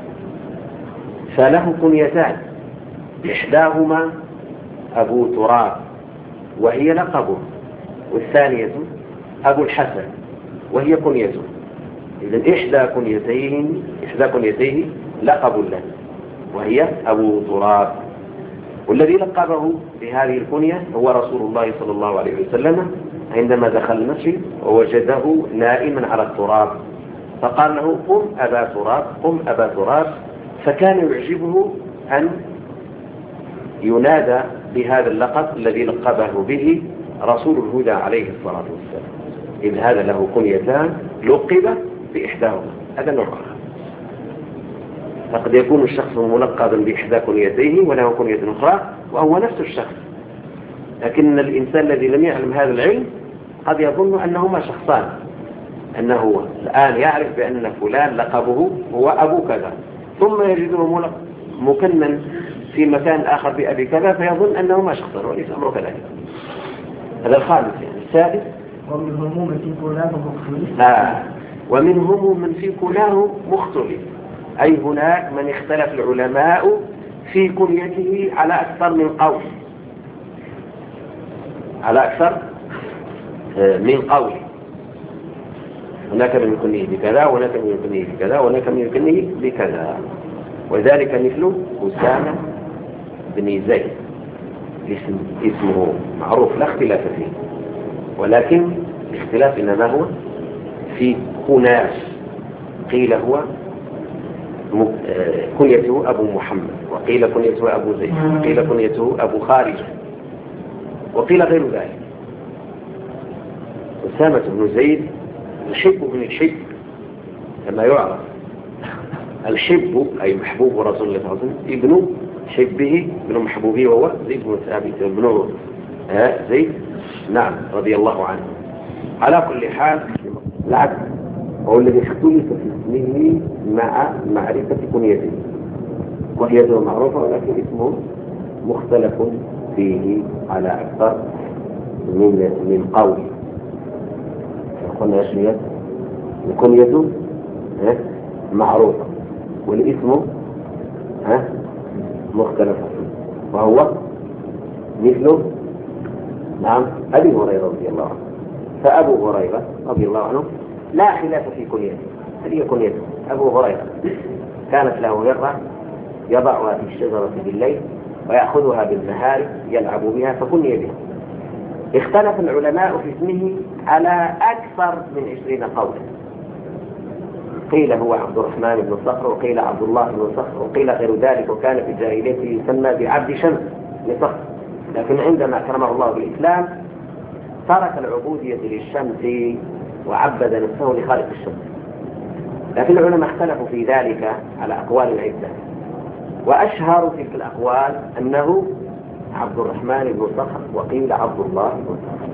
فله كنيتان إحداهما أبو تراب وهي لقبه والثانية أبو الحسن وهي كنيته. إذن إحدى كنيتيه إحدى كنيتيه لقب له وهي أبو تراب والذي لقبه بهذه الكنية هو رسول الله صلى الله عليه وسلم عندما دخل المسجد ووجده نائما على التراب فقال له قم أبا تراب قم أبا تراب فكان يعجبه أن ينادى بهذا اللقب الذي لقبه به رسول الهدى عليه الصلاة والسلام. إذ هذا له كنيتان لقب بإحداهما. هذا نوع آخر. فقد يكون الشخص ملقبا بإحدى كنيتيه وله كنية أخرى وهو نفس الشخص لكن الإنسان الذي لم يعلم هذا العلم قد يظن أنهما شخصان أنه الآن يعرف بأن فلان لقبه هو أبو كذا ثم يجده مكنن في مكان آخر بأبي كذا فيظن أنهما شخصان وليس أمره كذلك. هذا الخامس. يعني السادس ومنهم من في كناه مختلف آه. ومنهم من في كناه مختلف أي هناك من اختلف العلماء في كنيته على أكثر من قول على أكثر من قول. هناك من يكنيه بكذا وهناك من يكنيه بكذا وهناك من يكنيه بكذا وذلك مثل أسامة بن زيد اسم اسمه معروف لا اختلاف فيه ولكن الاختلاف إنما هو في كناه قيل هو كنيته أبو محمد وقيل كنيته أبو زيد وقيل كنيته أبو خارجة وقيل غير ذلك. أسامة بن زيد الحب من الحب كما يعرف الحب أي محبوب رسول الله صلى الله عليه وسلم ابن حبه ابن محبوبه وهو زيد بن ثابت ابن زيد نعم رضي الله عنه. على كل حال العبد هو الذي اختلف في اسمه مع معرفة كنيته كنيته معروفة ولكن اسمه مختلف فيه على أكثر من من قول. قلنا ايش الكنية معروفة والاسم ها مختلف وهو مثله نعم أبي هريرة رضي الله عنه. فأبو هريرة رضي الله عنه لا خلاف في كنيته. هذه كنيته أبو هريرة كانت له هرة يضعها في الشجرة بالليل ويأخذها بالنهار يلعب بها فكني بها. اختلف العلماء في اسمه على أكثر من عشرين قولا. قيل هو عبد الرحمن بن صخر وقيل عبد الله بن صخر وقيل غير ذلك وكان في جاهليته يسمى بعبد شمس بن صخر لكن عندما أكرمه الله بالإسلام ترك العبودية للشمس وعبد نفسه لخالق الشمس. لكن العلماء اختلفوا في ذلك على أقوال عدة، وأشهر تلك الأقوال أنه عبد الرحمن بن صخر، وقيل عبد الله بن صخر.